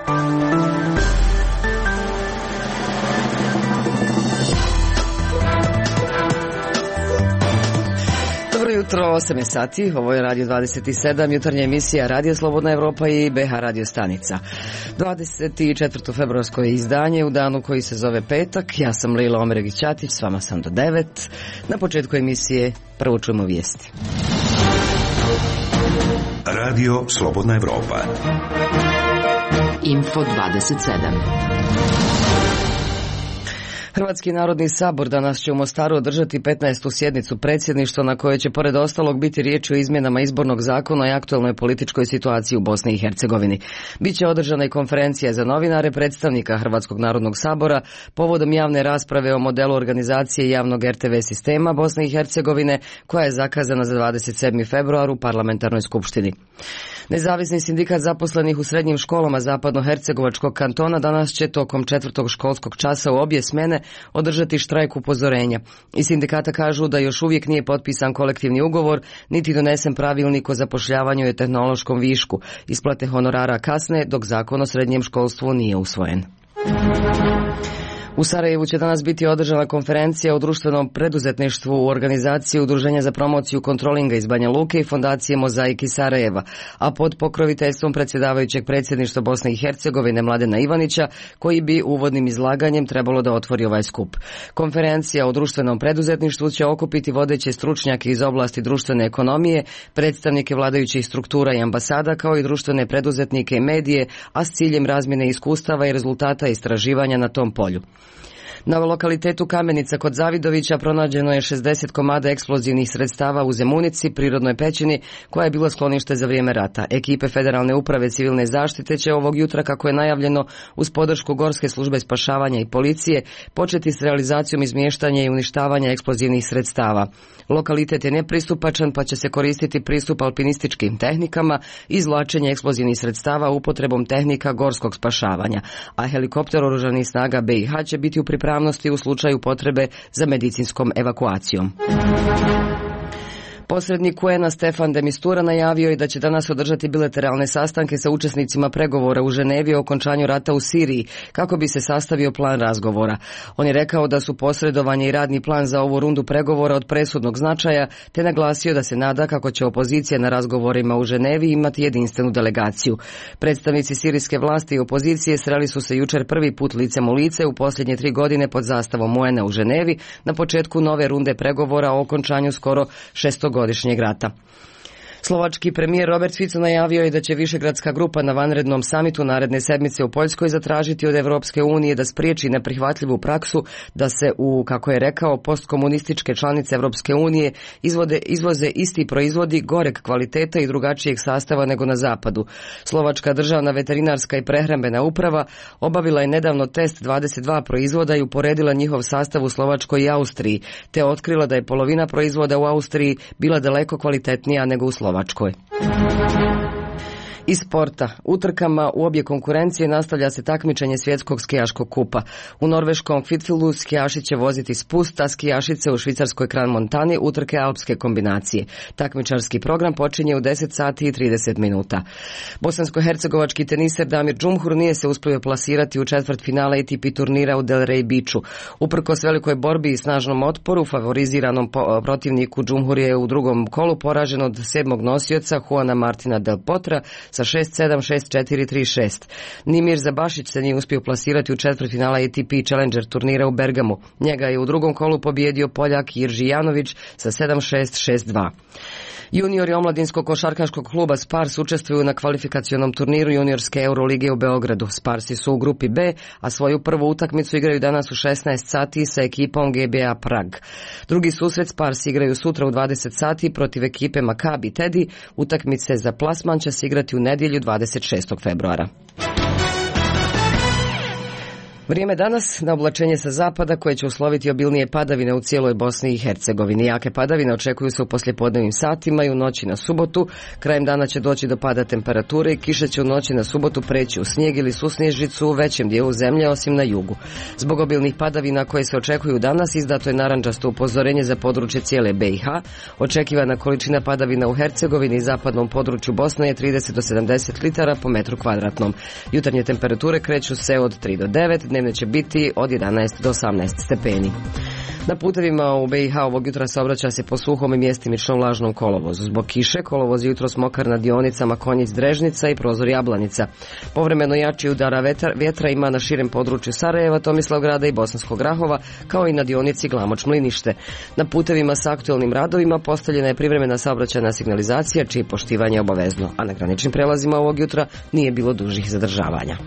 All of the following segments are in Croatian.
Jutro, 8 je sati, ovo je Radio 27, jutarnja emisija Radio Slobodna Evropa i BH Radio stanica. 24. februarsko je izdanje u danu koji se zove petak. Ja sam Lila Omeregić-Ćatić, s vama sam do 9. Na početku emisije prvo čujemo vijesti. Radio Slobodna Evropa. Info 27. Hrvatski narodni sabor danas će u Mostaru održati 15. sjednicu predsjedništva na kojoj će pored ostalog biti riječ o izmjenama izbornog zakona i aktualnoj političkoj situaciji u Bosni i Hercegovini. Biće održana i konferencija za novinare predstavnika Hrvatskog narodnog sabora povodom javne rasprave o modelu organizacije javnog RTV sistema Bosne i Hercegovine koja je zakazana za 27. februar u parlamentarnoj skupštini. Nezavisni sindikat zaposlenih u srednjim školama Zapadno-Hercegovačkog kantona danas će tokom 4. školskog časa u obje smjene održati štrajk upozorenja. Iz sindikata kažu da još uvijek nije potpisan kolektivni ugovor, niti donesen pravilnik o zapošljavanju i tehnološkom višku. Isplate honorara kasne, dok zakon o srednjem školstvu nije usvojen. U Sarajevu će danas biti održana konferencija o društvenom preduzetništvu u organizaciji Udruženja za promociju kontrolinga iz Banja Luke i fondacije Mozaik iz Sarajeva, a pod pokroviteljstvom predsjedavajućeg predsjedništva Bosne i Hercegovine Mladena Ivanića, koji bi uvodnim izlaganjem trebalo da otvori ovaj skup. Konferencija o društvenom preduzetništvu će okupiti vodeće stručnjake iz oblasti društvene ekonomije, predstavnike vladajućih struktura i ambasada, kao i društvene preduzetnike i medije, a s ciljem razmjene iskustava i rezultata istraživanja na tom polju. Na lokalitetu Kamenica kod Zavidovića pronađeno je 60 komada eksplozivnih sredstava u Zemunici, prirodnoj pećini, koja je bila sklonište za vrijeme rata. Ekipe Federalne uprave civilne zaštite će ovog jutra, kako je najavljeno, uz podršku Gorske službe spašavanja i policije, početi s realizacijom izmještanja i uništavanja eksplozivnih sredstava. Lokalitet je nepristupačan, pa će se koristiti pristup alpinističkim tehnikama i izvlačenje eksplozivnih sredstava upotrebom tehnika gorskog spašavanja, a helikopter oružanih snaga BiH će biti u pripravnosti u slučaju potrebe za medicinskom evakuacijom. Posrednik UN-a Stefan de Mistura najavio je da će danas održati bilateralne sastanke sa učesnicima pregovora u Ženevi o okončanju rata u Siriji, kako bi se sastavio plan razgovora. On je rekao da su posredovanje i radni plan za ovu rundu pregovora od presudnog značaja, te naglasio da se nada kako će opozicija na razgovorima u Ženevi imati jedinstvenu delegaciju. Predstavnici sirijske vlasti i opozicije sreli su se jučer prvi put licem u lice u posljednje 3 godine pod zastavom UN-a u Ženevi na početku nove runde pregovora o okončanju skoro 6-godišnjeg rata. Slovački premijer Robert Fico najavio je da će Višegradska grupa na vanrednom samitu naredne sedmice u Poljskoj zatražiti od Evropske unije da spriječi neprihvatljivu praksu da se u, kako je rekao, postkomunističke članice Evropske unije izvoze isti proizvodi goreg kvaliteta i drugačijeg sastava nego na zapadu. Slovačka državna veterinarska i prehrambena uprava obavila je nedavno test 22 proizvoda i uporedila njihov sastav u Slovačkoj i Austriji, te otkrila da je polovina proizvoda u Austriji bila daleko kvalitetnija nego u Slovačkoj. Iz sporta. Utrkama u obje konkurencije nastavlja se takmičenje svjetskog skijaškog kupa. U norveškom Kvitfjellu skijaši će voziti spust, a skijašice u švicarskoj Kran Montani utrke alpske kombinacije. Takmičarski program počinje u 10 sati i 30 minuta. Bosansko-hercegovački teniser Damir Džumhur nije se uspio plasirati u četvrtfinale ATP turnira u Delray Beachu. Uprkos velikoj borbi i snažnom otporu, favoriziranom protivniku Džumhur je u drugom kolu poražen od 7. nosioca Juana Martina Del Potra sa 6-7, 6-4, 3-6. Nimir Zabašić se nije uspio plasirati u četvrtfinala ATP Challenger turnira u Bergamu. Njega je u drugom kolu pobjedio Poljak Jirži Janović sa 7-6, 6-2. Juniori omladinskog košarkaškog kluba Spars učestvuju na kvalifikacionom turniru juniorske Eurolige u Beogradu. Sparsi su u grupi B, a svoju prvu utakmicu igraju danas u 16 sati sa ekipom GBA Prag. Drugi susret Sparsi igraju sutra u 20 sati protiv ekipe Maccabi Tedi. Utakmice za plasman će se igrati u nedjelju 26. februara. Vrijeme danas na oblačenje sa zapada koje će usloviti obilnije padavine u cijeloj Bosni i Hercegovini. Jake padavine očekuju se u poslijepodnevnim satima i u noći na subotu. Krajem dana će doći do pada temperature i kiša će u noći na subotu preći u snijeg ili susnježicu u većem dijelu zemlje osim na jugu. Zbog obilnih padavina koje se očekuju danas izdato je narandžasto upozorenje za područje cijele BiH. Očekivana količina padavina u Hercegovini i zapadnom području Bosne je 30 do 70 litara po metru kvadratnom. Jutarnje temperature kreću se od 3 do 9, dnevne će biti od 11 do 18 stepeni. Na putevima u BiH ovog jutra saobraća se po suhom i mjestimičnom vlažnom kolovozu. Zbog kiše kolovoz je jutros mokar na dionicama Konjic-Drežnica i Prozor Jablanica. Povremeno jači udara vjetra ima na širem području Sarajeva, Tomislavgrada i Bosanskog Grahova, kao i na dionici Glamoč-Mlinište. Na putevima s aktualnim radovima postavljena je privremena saobraćajna signalizacija, čije poštivanje je obavezno, a na graničnim prelazima ovog jutra nije bilo dužih zadržavanja.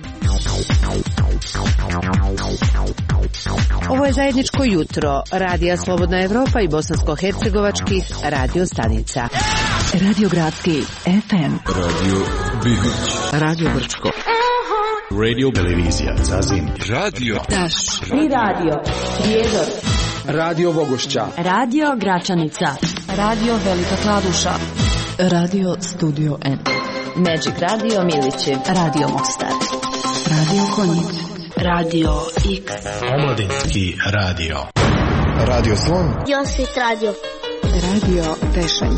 Ovo je zajedničko jutro Radija Slobodna Evropa i bosansko-hercegovačkih radio stanica. Radio Gradski FM, Radio Bihoć, Radio Brčko, Radio Televizija Zazim, Radio Daš, Tri radio, Prijedor, Radio Vogošća, Radio Gračanica, Radio Velika Kladuša, Radio Studio N, Magic Radio Milići, Radio Mostar, Radio Konjic, Radio X, Omladinski radio, Radio Slon, Josvit radio, Radio Tešanj,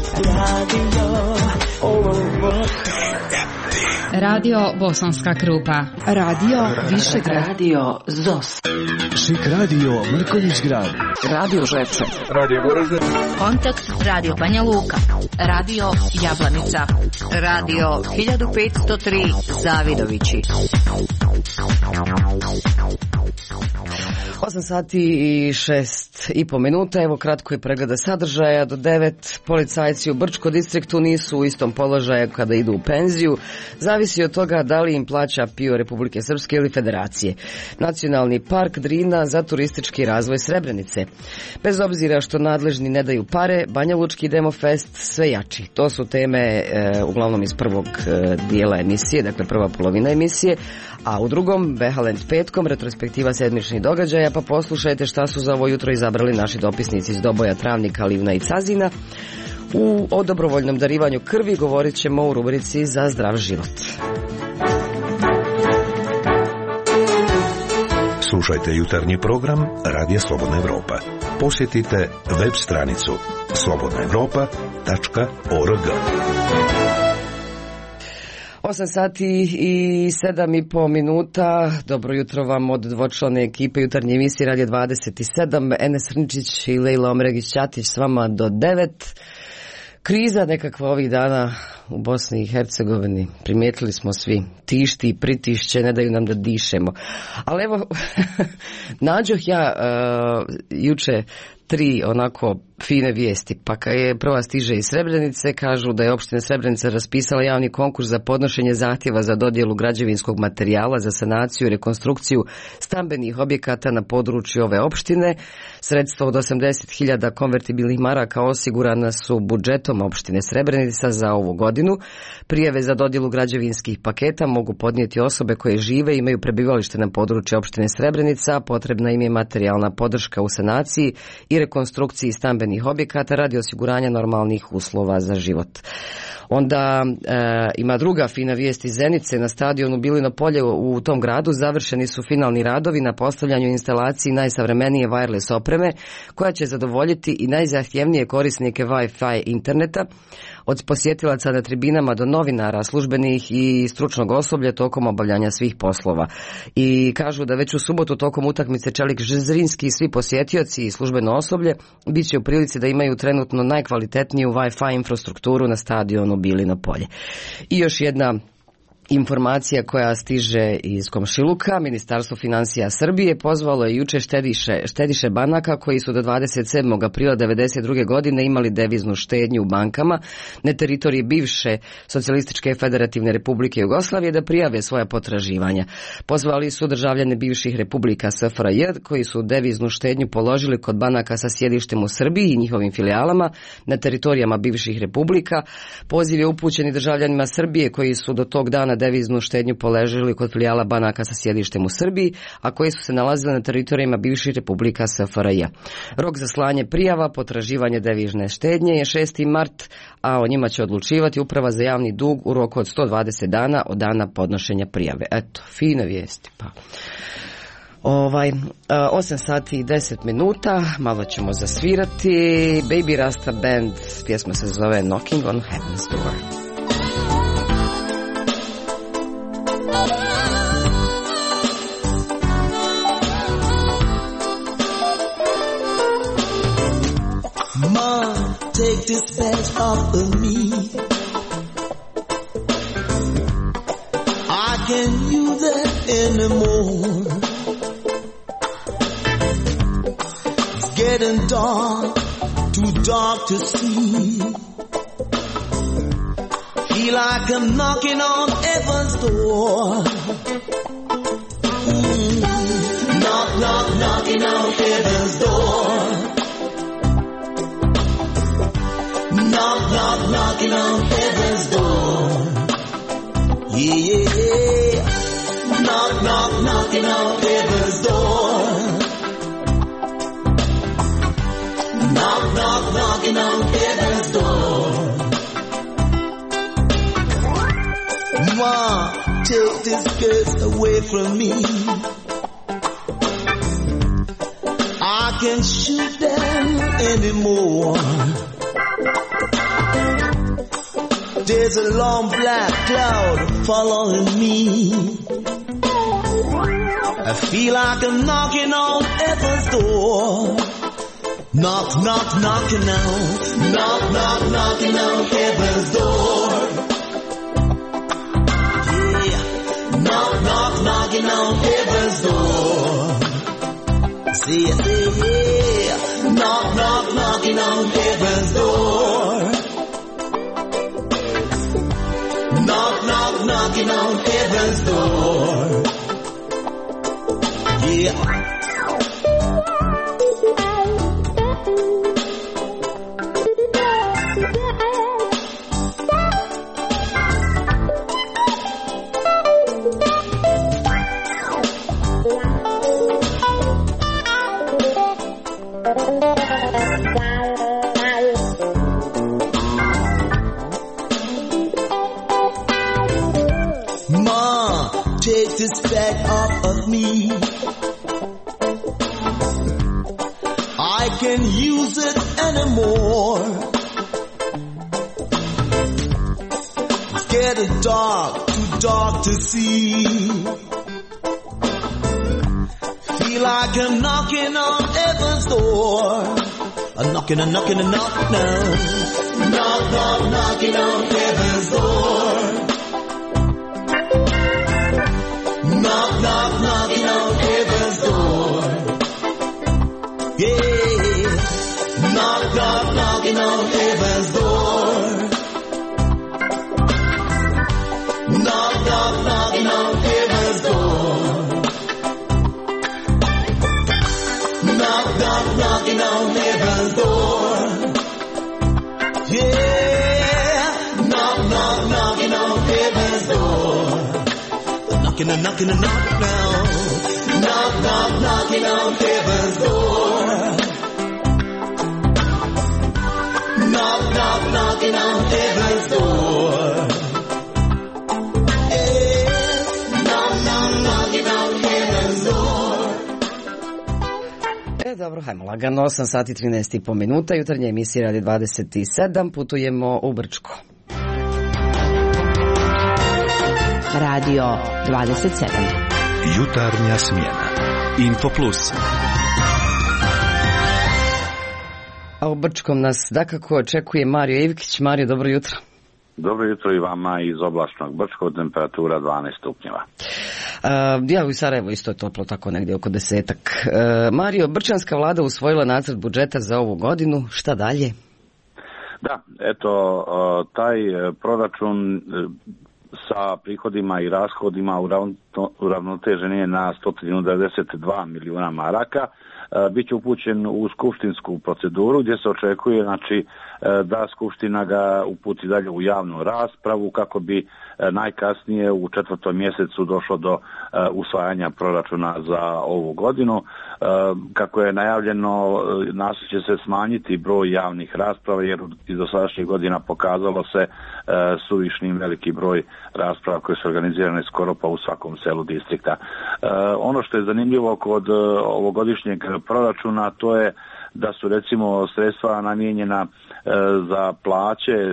Radio Bosanska Krupa, Radio Višegrad, Radio ZOS, Šik Radio Mrkonjić Grad, Radio Žepče, Radio Goražde, Kontakt Radio Banja Luka, Radio Jablanica, Radio 1503 Zavidovići. 8 sati i 6,5 minuta, evo kratko je pregleda sadržaja. Do 9 policajci u Brčko distriktu nisu u istom položaju kada idu u penziju. Zavisi od toga da li im plaća PIO Republike Srpske ili Federacije. Nacionalni park Drina za turistički razvoj Srebrenice. Bez obzira što nadležni ne daju pare, Banja Lučki Demofest sve jači. To su teme uglavnom iz prvog dijela emisije, dakle prva polovina emisije, a u drugom, Behalend petkom, retrospektiva sedmičnih događaja, pa poslušajte šta su za ovo jutro izabrali naši dopisnici iz Doboja, Travnika, Livna i Cazina. O dobrovoljnom darivanju krvi govorit ćemo u rubrici Za zdrav život. Slušajte jutarnji program Radija Slobodna Evropa. Posjetite web stranicu slobodnaevropa.org. 8 sati i 7,5 minuta. Dobro jutro vam od dvočlane ekipe jutarnje emisije Radija 27. Enes Rničić i Lejla Omregić-Ćatić s vama do 9. Kriza nekakva ovih dana u Bosni i Hercegovini, primijetili smo svi, tišti i pritišće, ne daju nam da dišemo. Ali evo, nađoh ja juče 3 onako fine vijesti. Pa kad je prva stiže iz Srebrenice, kažu da je opština Srebrenica raspisala javni konkurs za podnošenje zahtjeva za dodjelu građevinskog materijala za sanaciju i rekonstrukciju stambenih objekata na području ove opštine. Sredstva od 80.000 konvertibilnih maraka osigurana su budžetom opštine Srebrenica za ovu godinu. Prijave za dodjelu građevinskih paketa mogu podnijeti osobe koje žive i imaju prebivalište na području opštine Srebrenica. Potrebna im je materijalna podrška u sanaciji i rekonstrukciji stambenih objekata radi osiguranja normalnih uslova za život. Onda ima druga fina vijest iz Zenice. Na stadionu Bilino polje u tom gradu završeni su finalni radovi na postavljanju instalaciji najsavremenije wireless opreme koja će zadovoljiti i najzahtjevnije korisnike Wi-Fi interneta. Od posjetilaca na tribinama do novinara, službenih i stručnog osoblja tokom obavljanja svih poslova. I kažu da već u subotu tokom utakmice Čelik Žezrinski i svi posjetioci i službeno osoblje bit će u prilici da imaju trenutno najkvalitetniju Wi-Fi infrastrukturu na stadionu Bilino polje. I još jedna informacija koja stiže iz komšiluka. Ministarstvo financija Srbije pozvalo je juče štediše banaka koji su do 27. aprila 1992. godine imali deviznu štednju u bankama na teritoriji bivše Socijalističke federativne republike Jugoslavije da prijave svoja potraživanja. Pozvali su državljane bivših republika SFRJ koji su deviznu štednju položili kod banaka sa sjedištem u Srbiji i njihovim filijalama na teritorijama bivših republika. Poziv je upućen i državljanima Srbije koji su do tog dana deviznu štednju položili kod filijala banaka sa sjedištem u Srbiji, a koji su se nalazili na teritorijama bivših republika SFRJ. Rok za slanje prijava, potraživanje devizne štednje je 6. mart, a o njima će odlučivati Uprava za javni dug u roku od 120 dana od dana podnošenja prijave. Eto, fine vijesti. Pa. 8 sati i 10 minuta, malo ćemo zasvirati. Baby Rasta Band, pjesma se zove Knocking on Heaven's Door. Mom, take this badge off of me. I can't use it anymore. Getting dark, too dark to see. Feel like I'm knocking on heaven's door. Knock, knock, knocking on heaven's door. Knock, knock, knocking on heaven's door. Yeah, yeah, yeah. Knock, knock, knocking on heaven's door. Knock, knock, knocking on heaven's door. Ma, take these girls away from me. I can't shoot them anymore. There's a long black cloud following me. I feel like I'm knocking on heaven's door. Knock, knock, knocking on. Knock, knock, knocking on heaven's door. Yeah. Knock, knock, knocking on heaven's door. See ya, yeah. Knock, knock, knocking on heaven's door. Knock, knock, knocking on heaven's door. Yeah. This bag off of me. I can't use it anymore. It's getting dark, too dark to see. Feel like I'm knocking on heaven's door. I'm knocking, I'm knocking, I'm knocking now. Knock, knock, knocking on heaven's door. Knock, knock, knocking on heaven's door. Yeah. Knock, knock, knocking on heaven's door. Knock, knock, knocking on heaven's door. Knock, knock, knocking on heaven's door. Yeah. Knock, knock, knocking on heaven's door. Knocking and knocking and knock now. Knock, knock, knocking on heaven's door. Knock, knock, knocking on heaven's door. Yeah. Knock, knock, knocking on heaven's door. Dobro, hajmo lagano, 8 sati 13,5 minuta, jutarnje emisije radi 27, putujemo u Brčko. Radio 27. Jutarnja smjena. Infoplus. A u Brčkom nas dakako očekuje Mario Ivkić. Mario, dobro jutro. Dobro jutro i vama iz oblačnog Brčkog, temperatura 12 stupnjeva. Ja u Sarajevu isto je toplo, tako negdje oko 10-ak. Mario, brčanska vlada usvojila nacrt budžeta za ovu godinu. Šta dalje? Da, eto, taj proračun sa prihodima i rashodima uravnotežen je na 192 milijuna maraka. bit će upućen u skupštinsku proceduru gdje se očekuje znači, da Skupština ga uputi dalje u javnu raspravu kako bi najkasnije u 4. mjesecu došlo do usvajanja proračuna za ovu godinu. Kako je najavljeno, nastoji će se smanjiti broj javnih rasprava jer iz dosadašnjih godina pokazalo se suvišnim veliki broj rasprava koje su organizirane skoro pa u svakom selu distrikta. Ono što je zanimljivo kod ovogodišnjeg proračuna to je da su recimo sredstva namijenjena za plaće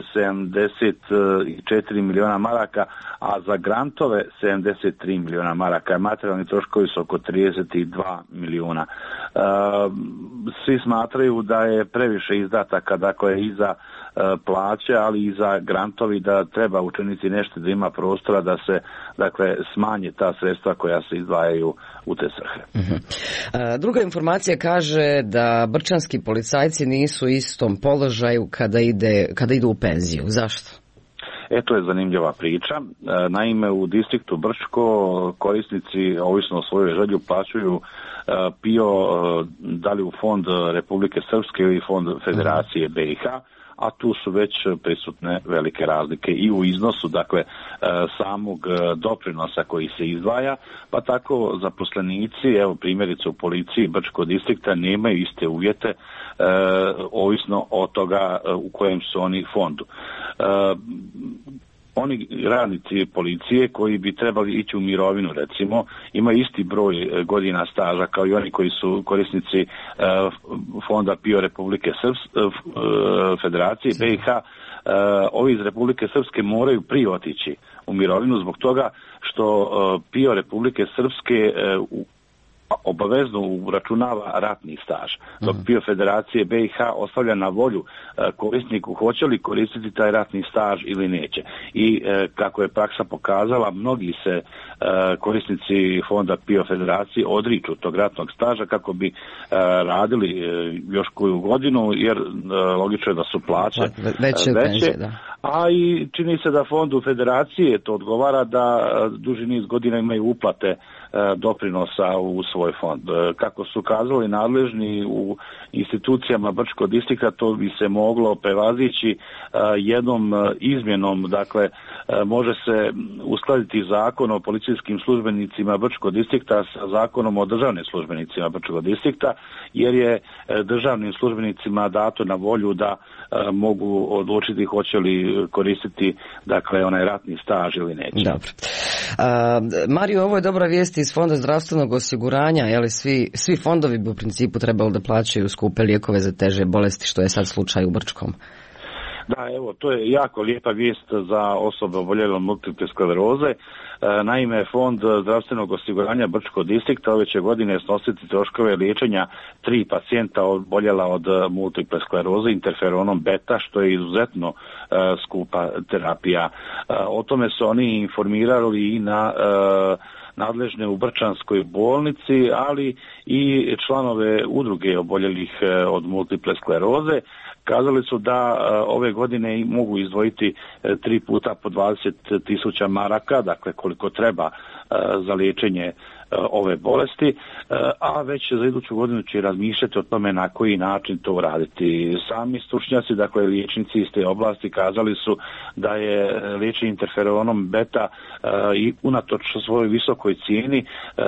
74 milijuna maraka, a za grantove 73 milijuna maraka. Materijalni troškovi su oko 32 milijuna. Svi smatraju da je previše izdataka, dakle i za plaće, ali i za grantovi, da treba učiniti nešto da ima prostora da se dakle smanje ta sredstva koja se izdvajaju u te svrhe. Druga informacija kaže da brčanski policajci nisu u istom položaju kada idu u penziju. Zašto? To je zanimljiva priča. Naime, u distriktu Brčko korisnici, ovisno o svojoj želji, plaćaju PIO da li u fond Republike Srpske ili fond Federacije BiH, a tu su već prisutne velike razlike i u iznosu, dakle, samog doprinosa koji se izdvaja, pa tako zaposlenici, evo primjerice u policiji Brčkog distrikta, nemaju iste uvjete ovisno od toga u kojem su oni fondu. Oni radnici policije koji bi trebali ići u mirovinu, recimo, imaju isti broj godina staža kao i oni koji su korisnici fonda PIO Republike Federacije BiH. Ovi iz Republike Srpske moraju prije otići u mirovinu zbog toga što PIO Republike Srpske obavezno uračunava ratni staž, dok PIO Federacije BiH ostavlja na volju korisniku hoće li koristiti taj ratni staž ili neće. I kako je praksa pokazala, mnogi se korisnici fonda PIO Federacije odriču tog ratnog staža kako bi radili još koju godinu, jer logično je da su plaće veće. A i čini se da fondu Federacije to odgovara da duži niz godina imaju uplate doprinosa u svoj fond. Kako su kazali nadležni u institucijama Brčkog distrikta, to bi se moglo prevazići jednom izmjenom, dakle može se uskladiti zakon o policijskim službenicima Brčkog distrikta sa zakonom o državnim službenicima Brčkog distrikta, jer je državnim službenicima dato na volju da mogu odlučiti hoće li koristiti dakle onaj ratni staž ili neće. Dobro. Mario, ovo je dobra vijest iz Fonda zdravstvenog osiguranja, jeli svi fondovi bi u principu trebali da plaćaju skupe lijekove za teže bolesti, što je sad slučaj u Brčkom. Da, evo, to je jako lijepa vijest za osobe oboljele od multiple skleroze. Naime, Fond zdravstvenog osiguranja Brčkog distrikta ove će godine snositi troškove liječenja 3 pacijenta oboljela od multiple skleroze interferonom beta, što je izuzetno skupa terapija. O tome su oni informirali i na nadležne u Brčanskoj bolnici, ali i članove udruge oboljelih od multiple skleroze. Kazali su da ove godine mogu izdvojiti 3 puta po 20.000 maraka, dakle koliko treba za liječenje ove bolesti, a već za iduću godinu će razmišljati o tome na koji način to uraditi. Sami stručnjaci, dakle liječnici iz te oblasti, kazali su da je liječenje interferonom beta i unatoč svojoj visokoj cijeni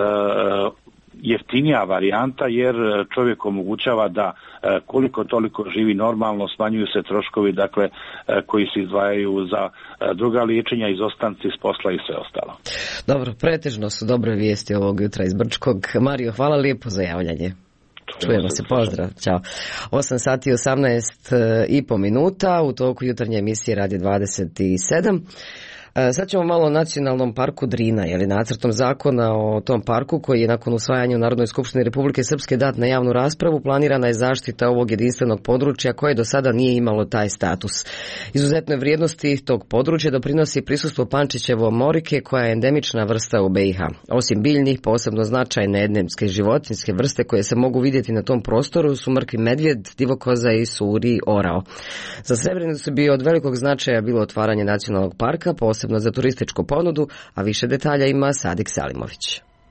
jeftinija varijanta, jer čovjek omogućava da koliko toliko živi normalno, smanjuju se troškovi dakle koji se izdvajaju za druga liječenja, izostanci s posla i sve ostalo. Dobro, pretežno su dobre vijesti ovog jutra iz Brčkog. Mario, hvala lijepo za javljanje. Čujemo se, pozdrav, ćao. 8 sati i 18,5 minuta u toku jutarnje emisije Radio 27. Sad ćemo malo o Nacionalnom parku Drina, nacrtom zakona o tom parku koji je nakon usvajanja u Narodnoj skupštini Republike Srpske dat na javnu raspravu. Planirana je zaštita ovog jedinstvenog područja koje do sada nije imalo taj status. Izuzetnoj vrijednosti tog područja doprinosi prisustvo Pančićevo morike koja je endemična vrsta u BiH. Osim biljnih, posebno značajne endemske životinjske vrste koje se mogu vidjeti na tom prostoru su mrkvi medvjed, divokoza i suri orao. Za Srebrenicu bi od velikog značaja bilo otvaranje nacionalnog parka, posebno za turističku ponudu, a više detalja ima Sadik Salimović.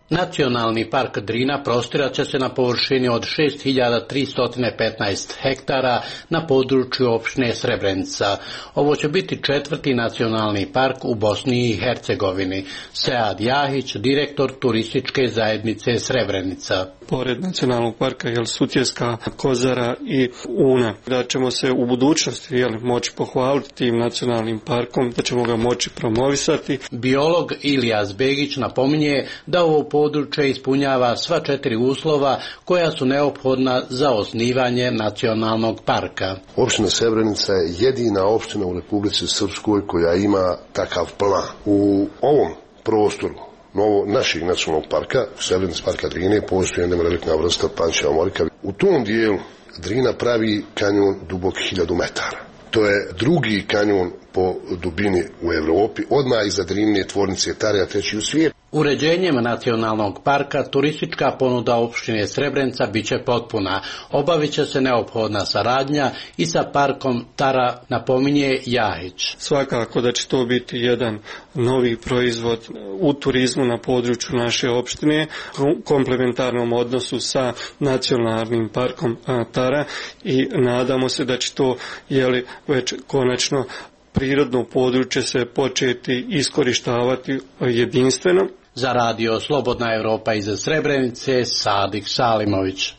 Nacionalni park Drina prostirat će se na površini od 6315 hektara na području opštine Srebrenica. Ovo će biti 4. nacionalni park u Bosni i Hercegovini. Sead Jahić, direktor turističke zajednice Srebrenica. Pored nacionalnog parka Sutjeska, Kozara i Una, da ćemo se u budućnosti moći pohvaliti tim nacionalnim parkom, da ćemo ga moći promovisati. Biolog Ilijas Begić napominje da ovo područje ispunjava sva 4 uslova koja su neophodna za osnivanje nacionalnog parka. Opština Srebrenica je jedina opština u Republici Srpskoj koja ima takav plan. U ovom prostoru našeg nacionalnog parka, Srebrenica parka Drine, postoji jedna velika vrsta pančeva morika. U tom dijelu Drina pravi kanjon dubok 1000 metara. To je drugi kanjon po dubini u Evropi, odmah iza Drinine tvornice Tarija, treći u svijetu. Uređenjem nacionalnog parka turistička ponuda opštine Srebrenica biće potpuna. Obavit će se neophodna saradnja i sa parkom Tara, napominje Jahić. Svakako da će to biti jedan novi proizvod u turizmu na području naše opštine u komplementarnom odnosu sa nacionalnim parkom Tara i nadamo se da će to već konačno prirodno područje se početi iskorištavati jedinstveno. Za radio Slobodna Evropa iz Srebrenice, Sadik Salimović.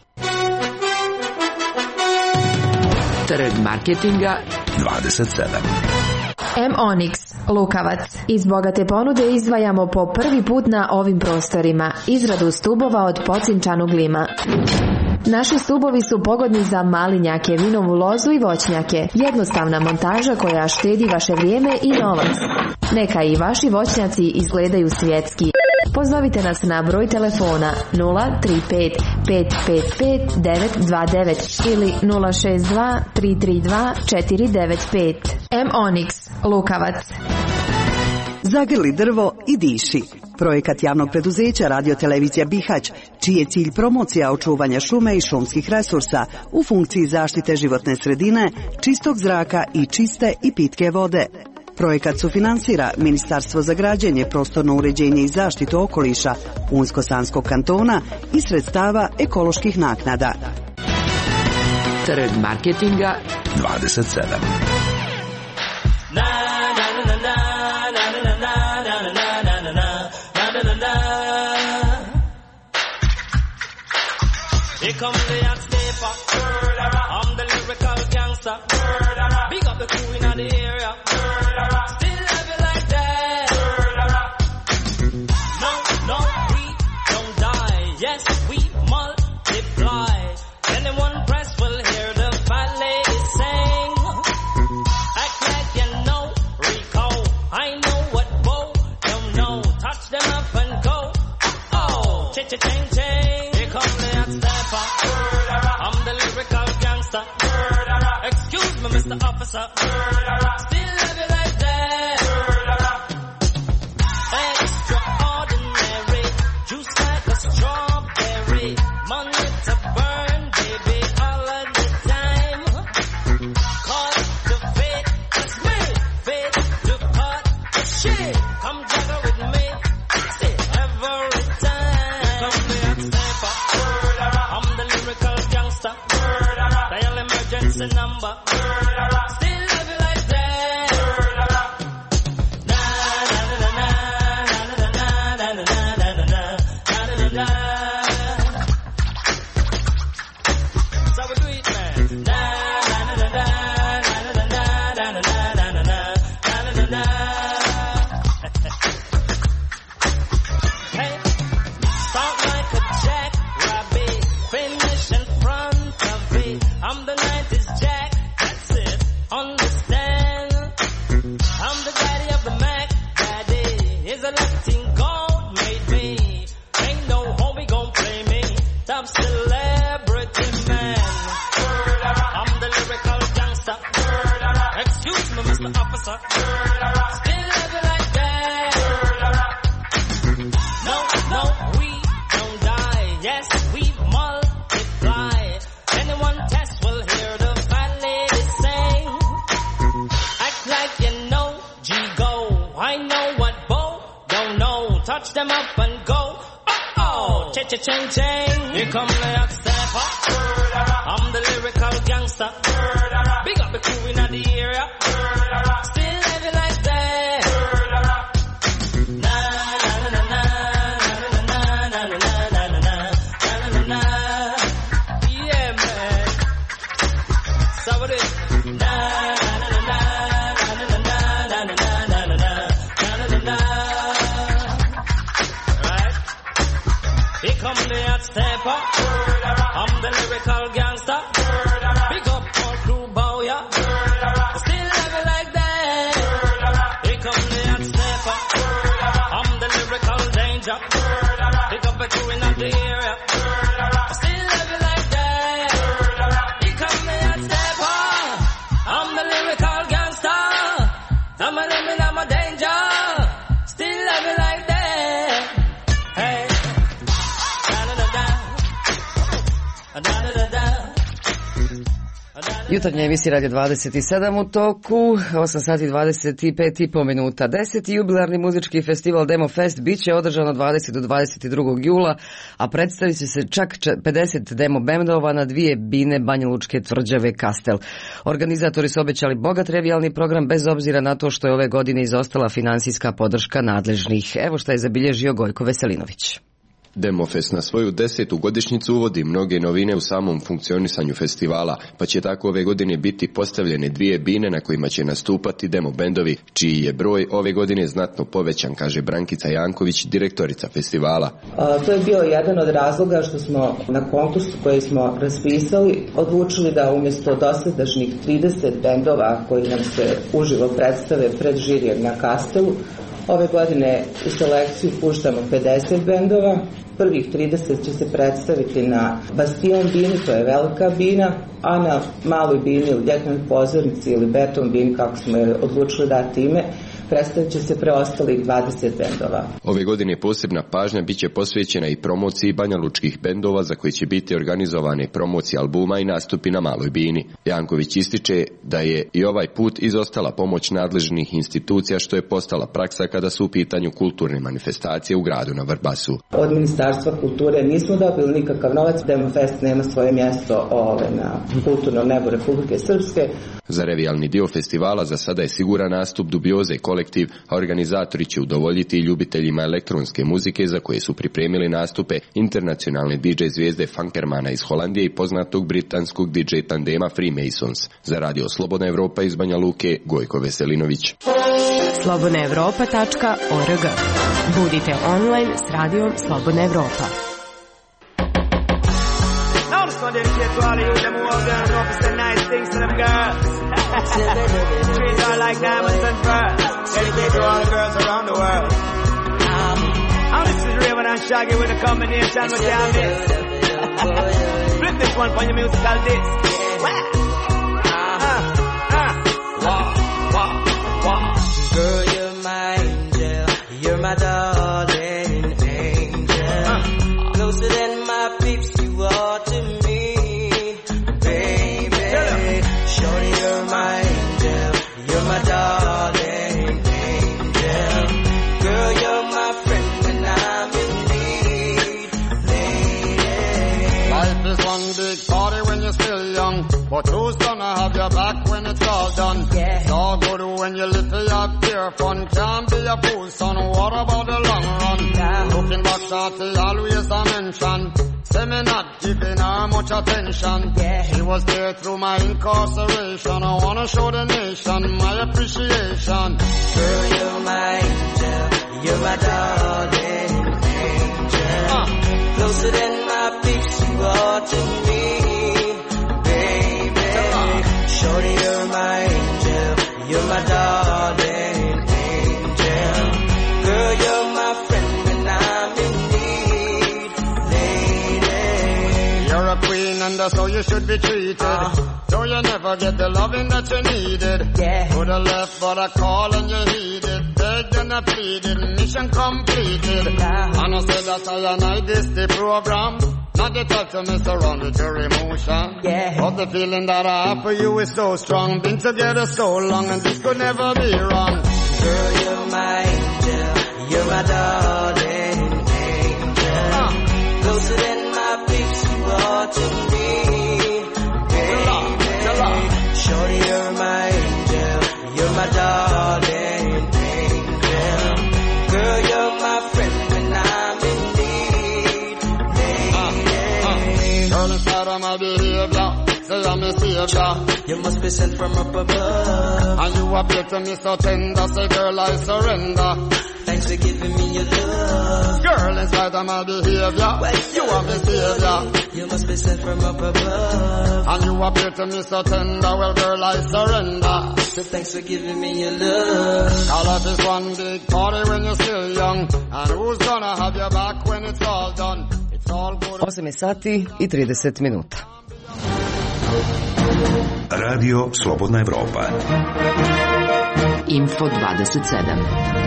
Trg marketinga 27. M-Onyx, Lukavac. Iz bogate ponude izdvajamo po prvi put na ovim prostorima izradu stubova od pocinčanog lima. Naši stubovi su pogodni za malinjake, vinovu lozu i voćnjake. Jednostavna montaža koja štedi vaše vrijeme i novac. Neka i vaši voćnjaci izgledaju svjetski. Pozovite nas na broj telefona 035 555 929 ili 062 332 495. M-Onyx, Lukavac. Zagrli drvo i diši. Projekat javnog preduzeća Radio-televizija Bihać, čiji je cilj promocija očuvanja šume i šumskih resursa u funkciji zaštite životne sredine, čistog zraka i čiste i pitke vode. Projekat sufinansira Ministarstvo za građenje, prostorno uređenje i zaštitu okoliša Unsko-Sanskog kantona i sredstava ekoloških naknada. Trg marketinga 27. Here come the hot stepper. I'm the lyrical gangster. Big up the crew in the area. Still love you like that. No, we don't die. Yes, we multiply. Anyone press will hear the fat lady sing. Act like you know Rico. I know what Bo don't know. Touch them up and go. Oh, cha-cha-ching-ching. Here come the hot stepper. I'm the lyrical gangster. Excuse me, Mr. Officer. Still love you like that. Extraordinary. Juice like a strawberry. Money to burn, baby, all of the time. Cause the fate is me. Fate to cut the shit. Come juggle with me. See, every time. Come the hot stepper. I'm the lyrical gangster. Dial emergency number. Still love you like that. Na na na na na na na na na na na na. So we do it, man. Na na na na na na na na na na na. Hey, start like a jackrabbit, finish in front of it. I'm the 90s Jack, that's it, understand? I'm the daddy of the Mac, daddy is a Latin gold made me. Ain't no homie gon' play me, top celebrity man. I'm the lyrical gangster. Excuse me, Mr. Officer. Still love you like that. No, we don't die. Yes, we multiply. Anyone test will hear the fat lady sing. Act like you know G-Go. I know what Bo don't know. Touch them up and go. Oh, Cha-cha-ching-ching. Here come the hot stepper. I'm the lyrical gangster. Big up the crew in the area. Still living like that. Na na na na na na na na na na na na na. Yeah, man. So what is na na na na na na na na na na na na na. Right? Here come the hot stepper. I'm the lyrical gangster. Big up all crew bow ya. Still living like that. Here come the hot stepper. I'm the lyrical danger. Big up the crew in the area. Still living like that. Here come the hot stepper. I'm the lyrical gangster. I'm a living, I'm a danger. Still living like that. Hey. Jutarnja emisija Radio 27 u toku, 8 sati 25,5 minuta. 10. jubilarni muzički festival Demo Fest bit će održano 20. do 22. jula, a predstavit će se čak 50 demo bendova na dvije bine Banja Lučke tvrđave Kastel. Organizatori su obećali bogat revijalni program bez obzira na to što je ove godine izostala finansijska podrška nadležnih. Evo što je zabilježio Gojko Veselinović. Demofest na svoju 10. godišnjicu uvodi mnoge novine u samom funkcionisanju festivala, pa će tako ove godine biti postavljene dvije bine na kojima će nastupati demo bendovi, čiji je broj ove godine znatno povećan, kaže Brankica Janković, direktorica festivala. To je bio jedan od razloga što smo na konkursu koji smo raspisali odlučili da umjesto dosadašnjih 30 bendova koji nam se uživo predstave pred žirijem na Kastelu, ove godine u selekciju puštamo 50 bendova. Prvih 30 će se predstaviti na Bastion bini, to je velika bina, a na maloj bini ili ljetnoj pozornici ili beton bini, kako smo je odlučili dati ime, predstavit će se preostalih 20 bendova. Ove godine posebna pažnja bit će posvećena i promociji banjalučkih bendova za koji će biti organizovane promocije albuma i nastupi na maloj bini. Janković ističe da je i ovaj put izostala pomoć nadležnih institucija, što je postala praksa kada su u pitanju kulturne manifestacije u gradu na Vrbasu. Od Ministarstva kulture nismo dobili nikakav novac, Demofest nema svoje mjesto na kulturnom nebu Republike Srpske. Za revijalni dio festivala za sada je siguran nastup Dubioze kolektiv, a organizatori će udovoljiti i ljubiteljima elektronske muzike za koje su pripremili nastupe internacionalne DJ zvijezde Funkermana iz Holandije i poznatog britanskog DJ tandema Freemasons. Za Radio Slobodna Evropa iz Banja Luke, Gojko Veselinović. slobodnaevropa.org. Budite online s radijom Slobodna Evropa. Dedicate to all of you, them who out there and know say nice things to them girls. Treat her like diamonds and pearls. Dedicate to all the girls around the world. And this is Raven and Shaggy with a combination with y'all this. Flip this one for your musical disc. Girl, you're my angel. You're my darling angel. Closer than my peeps you are to me. My darling angel, girl, you're my friend when I'm in need, lady. Life is one big party when you're still young, but who's gonna have your back when it's all done? Yeah. It's all good when you live for your pure fun. Can't be a fool, son. What about the long run? Yeah. Looking back, shorty, always a mention. Say me not giving her much attention. Yeah. She was there through my incarceration. I wanna show the nation my appreciation. Girl, you're my angel. You're my darling angel. Closer than my peeps you are to me, baby. Shorty, you're my angel. You're my darling angel. Girl, you're my friend when I'm in need, lady. You're a queen and that's how you should be treated. So you never get the loving that you needed. Yeah. To the left but I call and you heeded. Begged and I pleaded, mission completed. And I said that I and I this the program. Not the type to mess around with your emotion. Yeah. But the feeling that I have for you is so strong. Been together so long and this could never be wrong. Girl, you're my angel. You're my darling angel. say I'm a savior. You must be sent from up above. And you appear to me so tender, say girl I surrender. Thanks for giving me your love. Girl, in spite of my behavior, you are my savior. You must be sent from up above. And you appear to me so tender, well girl I surrender. So thanks for giving me your love. Call up is one big party when you're still young. And who's gonna have your back when it's all done? It's all good. 8 sati i 30 minuta. Radio Slobodna Evropa. Info 27.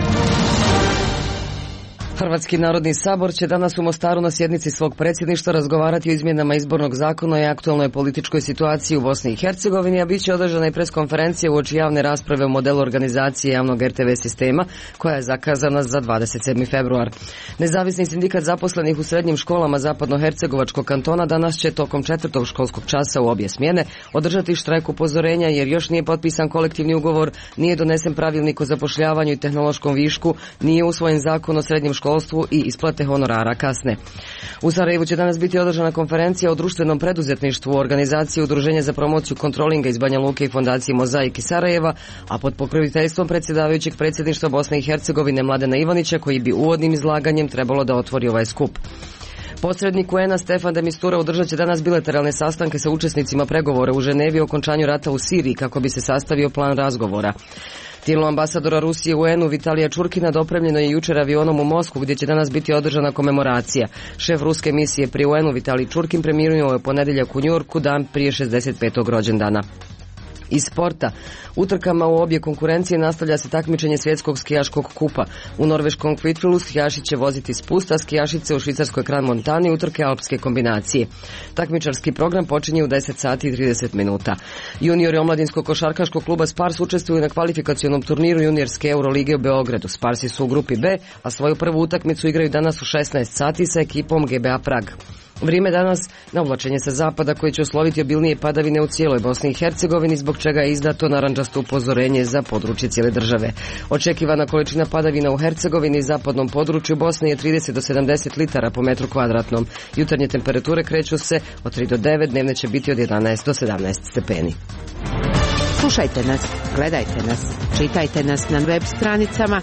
Hrvatski narodni sabor će danas u Mostaru na sjednici svog predsjedništva razgovarati o izmjenama izbornog zakona i aktualnoj političkoj situaciji u Bosni i Hercegovini, a bit će održana i preskonferencija uoči javne rasprave o modelu organizacije javnog RTV sistema, koja je zakazana za 27. februar. Nezavisni sindikat zaposlenih u srednjim školama Zapadno-Hercegovačkog kantona danas će tokom 4. školskog časa u obje smjene održati štrajk upozorenja jer još nije potpisan kolektivni ugovor, nije donesen pravilnik o zapošljavanju i tehnološkom višku, nije usvojen zakon o srednjem školstvu i isplate honorara kasne. U Sarajevu će danas biti održana konferencija o društvenom preduzetništvu u organizaciji Udruženja za promociju kontrolinga iz Banja Luke i fondaciji Mozaik iz Sarajeva, a pod pokroviteljstvom predsjedavajućeg predsjedništva Bosne i Hercegovine Mladena Ivanića, koji bi uvodnim izlaganjem trebalo da otvori ovaj skup. Posrednik UN-a Stefan de Mistura održat će danas bilateralne sastanke sa učesnicima pregovora u Ženevi o okončanju rata u Siriji kako bi se sastavio plan razgovora. Tijelo ambasadora Rusije u UN-u Vitalija Čurkina dopremljeno je jučer avionom u Moskvu gdje će danas biti održana komemoracija. Šef ruske misije pri UN-u Vitalij Čurkin preminuo je ponedjeljak u Njujorku, dan prije 65. rođendana. Iz sporta. Utrkama u obje konkurencije nastavlja se takmičenje svjetskog skijaškog kupa. U norveškom Kvitfilu skijaši će voziti spusta, skijašice u švicarskoj Kran Montani utrke alpske kombinacije. Takmičarski program počinje u 10 sati i 30 minuta. Juniori omladinskog košarkaškog kluba Spars učestvuju na kvalifikacionom turniru juniorske Eurolige u Beogradu. Sparsi su u grupi B, a svoju prvu utakmicu igraju danas u 16 sati sa ekipom GBA Prag. Vrijeme danas na uvlačenje sa zapada koji će usloviti obilnije padavine u cijeloj Bosni i Hercegovini, zbog čega je izdato narančasto upozorenje za područje cijele države. Očekivana količina padavina u Hercegovini i zapadnom području Bosne je 30 do 70 litara po metru kvadratnom. Jutarnje temperature kreću se od 3 do 9, dnevne će biti od 11 do 17 stepeni. Slušajte nas, gledajte nas, čitajte nas na web stranicama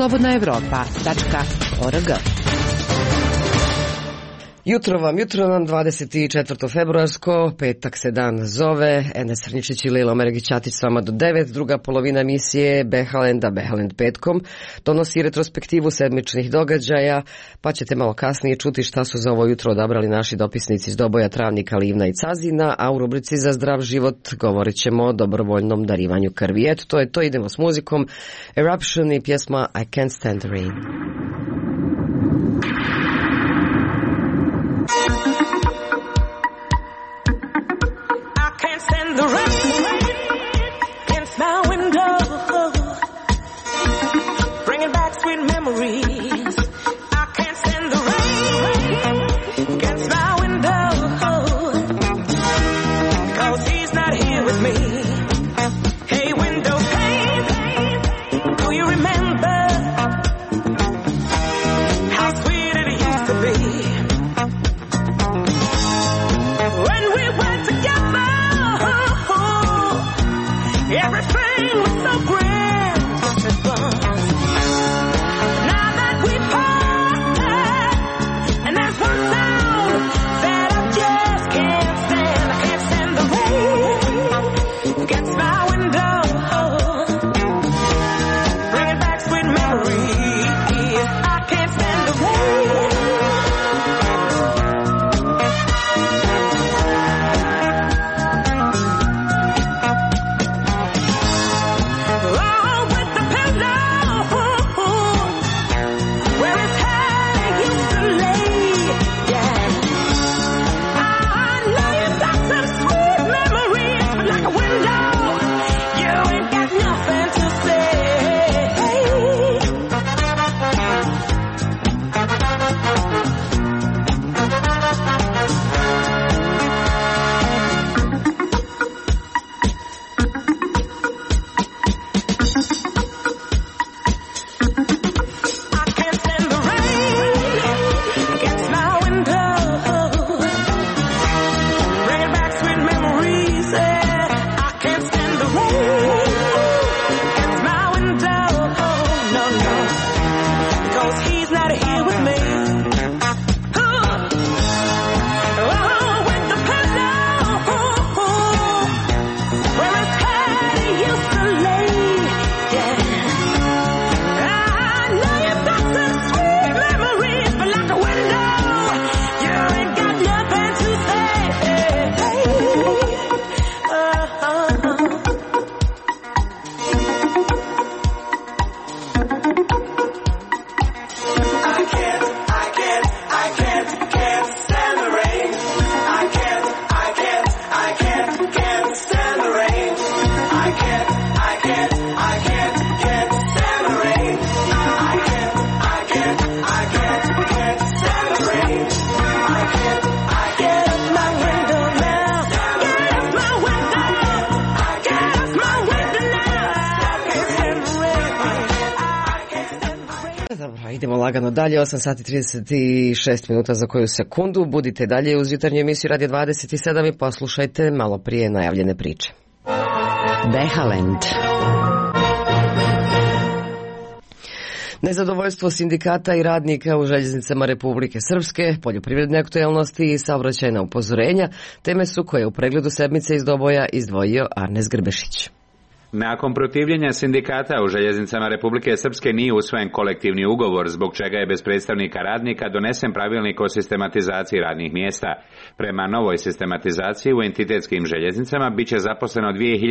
slobodnaevropa.org. Jutro nam 24. februarsko, petak se dan zove, Enes Srnjičić i Lilo Meregićatić s vama do 9, druga polovina emisije Behalend petkom donosi retrospektivu sedmičnih događaja, pa ćete malo kasnije čuti šta su za ovo jutro odabrali naši dopisnici iz Doboja, Travnika, Livna i Cazina, a u rubrici Za zdrav život govorit ćemo o dobrovoljnom darivanju krvi. Eto, to je to, idemo s muzikom. Eruption i pjesma I Can't Stand the Rain. The rain against my window, bringing back sweet memories. I can't stand the rain against my window, because he's not here with me. Hey, window pane, do you remember how sweet it used to Dobro, idemo lagano dalje, 8 sati 36 minuta za koju sekundu. Budite dalje uz jutarnju emisiju Radio 27 i poslušajte malo prije najavljene priče. Behalend. Nezadovoljstvo sindikata i radnika u željeznicama Republike Srpske, poljoprivredne aktuelnosti i saobraćajna upozorenja, teme su koje u pregledu sedmice iz Doboja izdvojio Arnes Grbešić. Nakon protivljenja sindikata u željeznicama Republike Srpske nije usvojen kolektivni ugovor, zbog čega je bez predstavnika radnika donesen pravilnik o sistematizaciji radnih mjesta. Prema novoj sistematizaciji u entitetskim željeznicama bit će zaposleno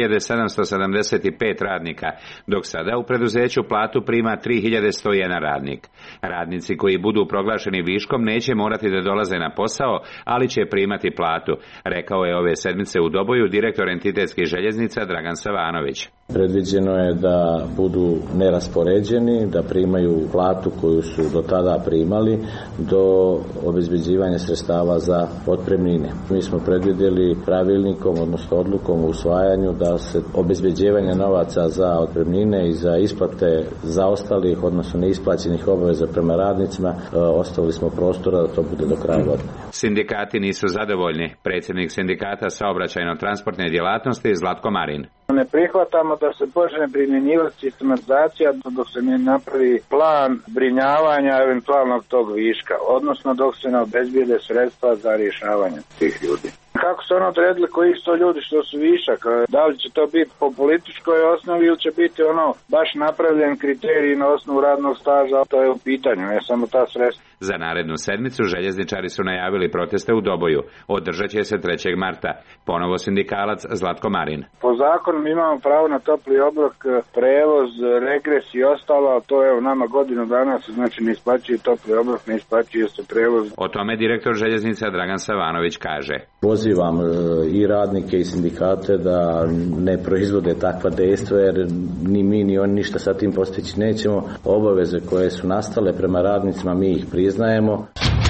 2775 radnika, dok sada u preduzeću platu prima 3101 radnik. Radnici koji budu proglašeni viškom neće morati da dolaze na posao, ali će primati platu, rekao je ove sedmice u Doboju direktor entitetskih željeznica Dragan Savanović. Predviđeno je da budu neraspoređeni, da primaju platu koju su do tada primali do obezbeđivanja sredstava za otpremnine. Mi smo predvidjeli pravilnikom, odnosno odlukom o usvajanju da se obezbeđivanje novaca za otpremnine i za isplate zaostalih, odnosno neisplaćenih obaveza prema radnicima, ostavili smo prostora da to bude do kraja godine. Sindikati nisu zadovoljni. Predsjednik sindikata saobraćajno-transportne djelatnosti Zlatko Marin. Ne prihvatamo da se počne primjenjivati sistematizacija dok se ne napravi plan zbrinjavanja eventualnog tog viška, odnosno dok se ne obezbijede sredstva za rješavanje tih ljudi. Kako se ono odredili koji su to ljudi što su višak, da li će to biti po političkoj osnovi ili će biti ono baš napravljen kriterij na osnovu radnog staža, to je u pitanju, ne samo ta sredstva. Za narednu sedmicu željezničari su najavili proteste u Doboju. Održat će se 3. marta. Ponovo sindikalac Zlatko Marin. Po zakonu mi imamo pravo na topli obrok, prevoz, regres i ostalo, a to je u nama godinu dana se znači ne isplaćuje topli obrok, ne isplaćuje se prevoz. O tome direktor željeznica Dragan Savanović kaže. Pozivam i radnike i sindikate da ne proizvode takva dejstva, jer ni mi ni oni ništa sa tim postići nećemo. Obaveze koje su nastale prema radnicima mi ih priznajemo.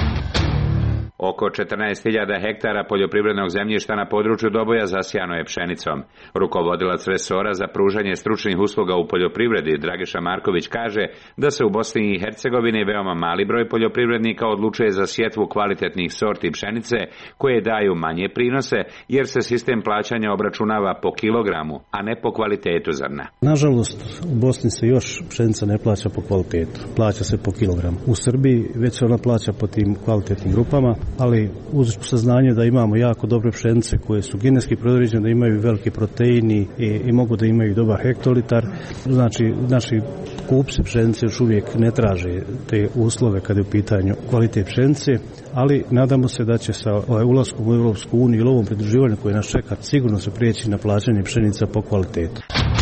Oko 14.000 hektara poljoprivrednog zemljišta na području Doboja zasijano je pšenicom. Rukovodilac resora za pružanje stručnih usluga u poljoprivredi Dragiša Marković kaže da se u Bosni i Hercegovini veoma mali broj poljoprivrednika odlučuje za sjetvu kvalitetnih sorti pšenice koje daju manje prinose, jer se sistem plaćanja obračunava po kilogramu, a ne po kvalitetu zrna. Nažalost, u Bosni se još pšenica ne plaća po kvalitetu, plaća se po kilogramu. U Srbiji već se ona plaća po tim kvalitetnim grupama, ali uz saznanje da imamo jako dobre pšenice koje su genetski predodređene, da imaju veliki proteini i mogu da imaju dobar hektolitar. Znači, naši kupci pšenice još uvijek ne traže te uslove kada je u pitanju kvalitet pšenice, ali nadamo se da će sa ulaskom u Europsku uniju i ovom pridruživanju koje nas čeka sigurno se prijeći na plaćanje pšenica po kvalitetu.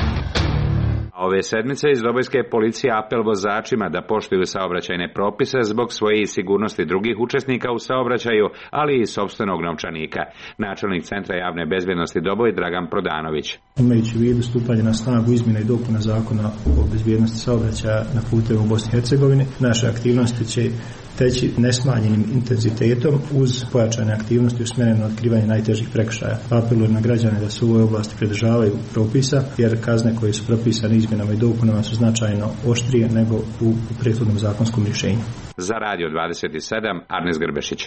Ove sedmice iz Dobojske policije apel vozačima da poštuju saobraćajne propise zbog svoje sigurnosti drugih učesnika u saobraćaju, ali i sopstvenog novčanika. Načelnik Centra javne bezbjednosti Doboj Dragan Prodanović. Imajući u vidu stupanje na snagu izmjena i dopuna zakona o bezbjednosti saobraćaja na putevima u Bosni i Hercegovini, naše aktivnosti će teći nesmanjenim intenzitetom uz pojačane aktivnosti usmjerene na otkrivanje najtežih prekršaja. Apelujem na građane da se u ovoj oblasti pridržavaju propisa, jer kazne koje su propisane izmjenama i dopunama su značajno oštrije nego u prethodnom zakonskom rješenju. Za Radio 27, Arnes Grbešić.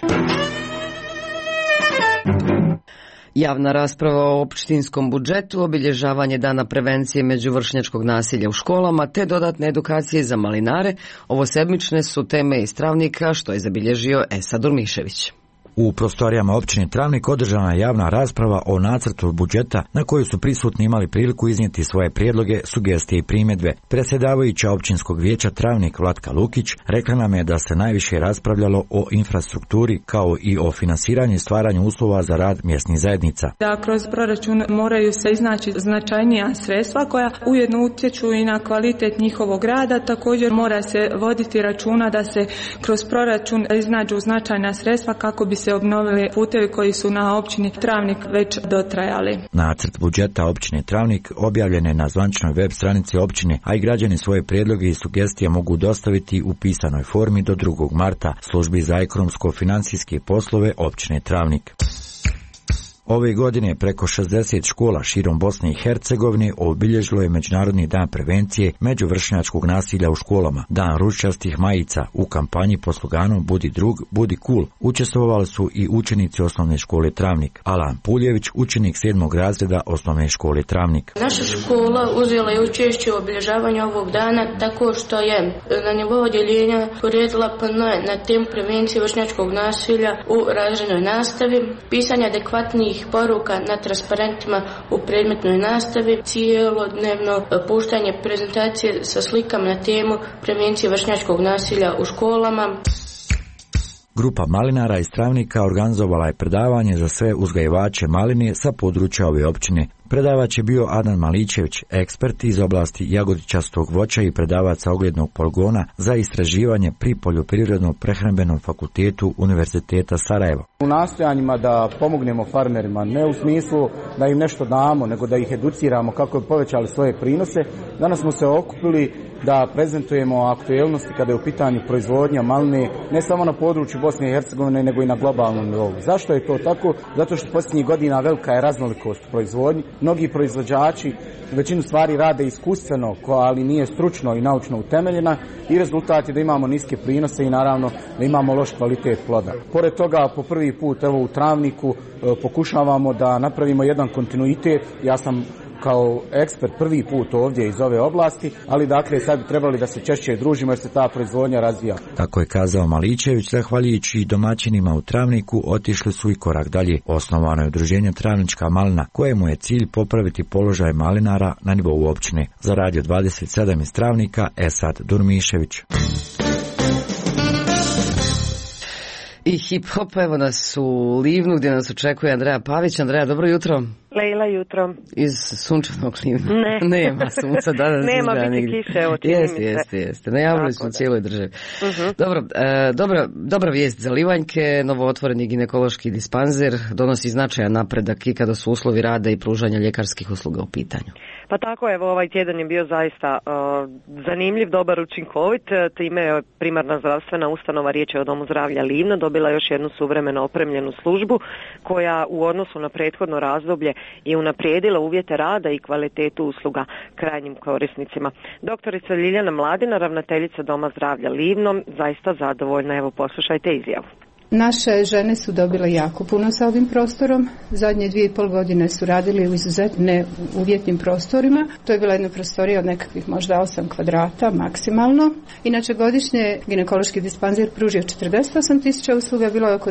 Javna rasprava o opštinskom budžetu, obilježavanje dana prevencije međuvršnjačkog nasilja u školama te dodatne edukacije za malinare, ovo sedmične su teme iz Travnika, što je zabilježio Esad Durmišević. U prostorijama općine Travnik održana je javna rasprava o nacrtu budžeta na kojoj su prisutni imali priliku iznijeti svoje prijedloge, sugestije i primjedbe. Predsjedavajuća općinskog vijeća Travnik Vlatka Lukić rekla nam je da se najviše raspravljalo o infrastrukturi kao i o finansiranju i stvaranju uslova za rad mjesnih zajednica. Da kroz proračun moraju se iznaći značajnija sredstva koja ujedno utječu i na kvalitet njihovog rada. Također mora se voditi računa da se kroz proračun iznađu značajna sredstva kako bi se obnovili putevi koji su na općini Travnik već dotrajali. Nacrt budžeta općine Travnik objavljen je na zvaničnoj web stranici općine, a i građani svoje prijedloge i sugestije mogu dostaviti u pisanoj formi do 2. marta službi za ekonomsko-financijske poslove općine Travnik. Ove godine preko 60 škola širom Bosne i Hercegovine obilježilo je Međunarodni dan prevencije međuvršnjačkog nasilja u školama, dan ručastih majica u kampanji pod sloganom Budi drug, budi cool. Učestvovali su i učenici osnovne škole Travnik. Alan Puljević, učenik 7. razreda osnovne škole Travnik. Naša škola uzela je učešće u obilježavanju ovog dana tako što je na nivou odjeljenja uredila panoe na temu prevencije vršnjačkog nasilja u razrednoj nastavi, pisanje adekvatnih poruka na transparentima u predmetnoj nastavi, cijelodnevno puštanje prezentacije sa slikama na temu prevencije vršnjačkog nasilja u školama. Grupa malinara iz Travnika organizovala je predavanje za sve uzgajivače maline sa područja ove općine. Predavač je bio Adnan Maličević, ekspert iz oblasti jagodičastog voća i predavač sa oglednog poligona za istraživanje pri Poljoprivredno-prehrambenom fakultetu Univerziteta Sarajevo. U nastojanjima da pomognemo farmerima, ne u smislu da im nešto damo, nego da ih educiramo kako bi povećali svoje prinose, danas smo se okupili da prezentujemo aktuelnosti kada je u pitanju proizvodnja maline, ne samo na području Bosne i Hercegovine, nego i na globalnom nivou. Zašto je to tako? Zato što posljednjih godina velika je raznolikost u proizvodnji. Mnogi proizvođači većinu stvari rade iskustveno, ali nije stručno i naučno utemeljena, i rezultat je da imamo niske prinose i naravno da imamo loš kvalitet ploda. Pored toga, po prvi put evo u Travniku pokušavamo da napravimo jedan kontinuitet. Ja sam kao ekspert prvi put ovdje iz ove oblasti, ali dakle sad bi trebali da se češće družimo jer se ta proizvodnja razvija. Tako je kazao Maličević, zahvaljujući domaćinima u Travniku otišli su i korak dalje. Osnovano je udruženje Travnička malina, kojemu je cilj popraviti položaj malinara na nivou općine. Za Radio 27 iz Travnika, Esad Durmišević. I hip-hop, evo nas u Livnu gdje nas očekuje Andreja Pavić. Andreja, dobro jutro. Lejla, jutro. Iz sunčanog Livna. Ne. Nema sunca danas. Nema biti kiše, evo čini mi se. Jeste. Najavili smo cijeloj državi. Dobra vijest za Livanjke. Novootvoreni ginekološki dispanzer donosi značajan napredak i kada su uslovi rada i pružanja ljekarskih usluga u pitanju. Pa tako, evo, ovaj tjedan je bio zaista zanimljiv, dobar, učinkovit. Time je primarna zdravstvena ustanova, riječ je o Domu zdravlja Livno, dobila još jednu suvremeno opremljenu službu koja u odnosu na prethodno razdoblje je unaprijedila uvjete rada i kvalitetu usluga krajnjim korisnicima. Doktorica Ljiljana Mladina, ravnateljica Doma zdravlja Livno, zaista zadovoljna. Evo, poslušajte izjavu. Naše žene su dobile jako puno sa ovim prostorom. Zadnje 2,5 godine su radili u izuzetno uvjetnim prostorima. To je bila jedna prostorija od nekakvih možda 8 kvadrata maksimalno. Inače, godišnje ginekološki dispanzer pružio 48.000 usluga, bilo je oko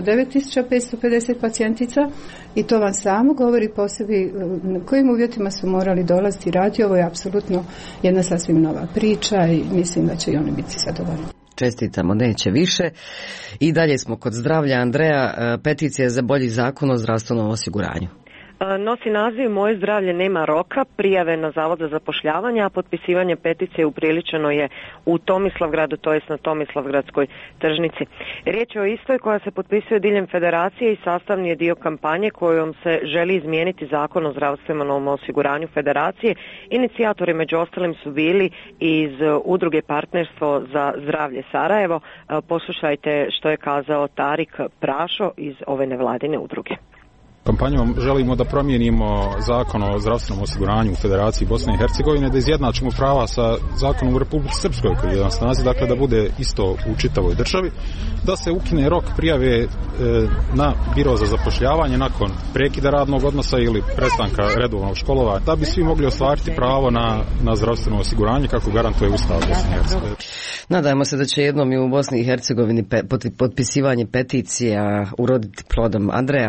9.550 pacijentica i to vam samo govori po sebi na kojim uvjetima su morali dolaziti i raditi. Ovo je apsolutno jedna sasvim nova priča i mislim da će i oni biti zadovoljni. Čestitamo, neće više. I dalje smo kod zdravlja. Andreja, peticija za bolji zakon o zdravstvenom osiguranju. Nosi naziv Moje zdravlje nema roka, prijave na Zavod za zapošljavanje, a potpisivanje peticije upriličeno je u Tomislavgradu, to jest na Tomislavgradskoj tržnici. Riječ je o istoj koja se potpisuje diljem federacije i sastavni je dio kampanje kojom se želi izmijeniti zakon o zdravstvenom osiguranju federacije. Inicijatori među ostalim su bili iz udruge Partnerstvo za zdravlje Sarajevo. Poslušajte što je kazao Tarik Prašo iz ove nevladine udruge. Kampanjom želimo da promijenimo zakon o zdravstvenom osiguranju u Federaciji Bosne i Hercegovine, da izjednačimo prava sa zakonom u Republici Srpskoj koji je na snazi, dakle da bude isto u čitavoj državi, da se ukine rok prijave na biro za zapošljavanje nakon prekida radnog odnosa ili prestanka redovnog školovanja, da bi svi mogli ostvariti pravo na zdravstveno osiguranje kako garantuje Ustav Bosne i Hercegovine. Nadajmo se da će jednom i u Bosni i Hercegovini potpisivanje peticija uroditi plodom. Andreja,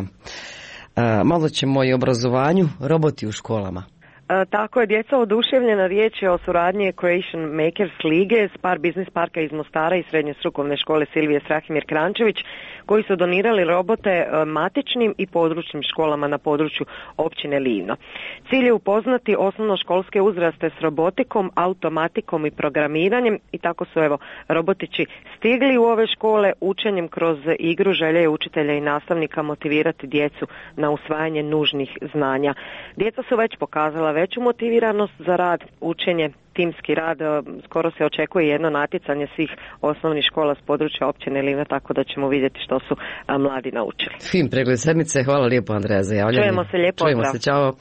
malo ćemo i obrazovanju, roboti u školama. Tako je, djeca oduševljena, riječ je o suradnji Creation Makers Lige, Spar Business Parka iz Mostara i Srednje strukovne škole Silvije Strahimir Krančević, koji su donirali robote matičnim i područnim školama na području općine Livno. Cilj je upoznati osnovnoškolske uzraste s robotikom, automatikom i programiranjem i tako su robotići stigli u ove škole. Učenjem kroz igru želja je učitelja i nastavnika motivirati djecu na usvajanje nužnih znanja. Djeca su već pokazala veću motiviranost za rad, učenje, timski rad. Skoro se očekuje jedno natjecanje svih osnovnih škola s područja općine Livna, tako da ćemo vidjeti što su mladi naučili. Fin pregled sedmice, hvala lijepo Andreja za javljanje. Čujemo se, lijepo. Čujemo se, čao.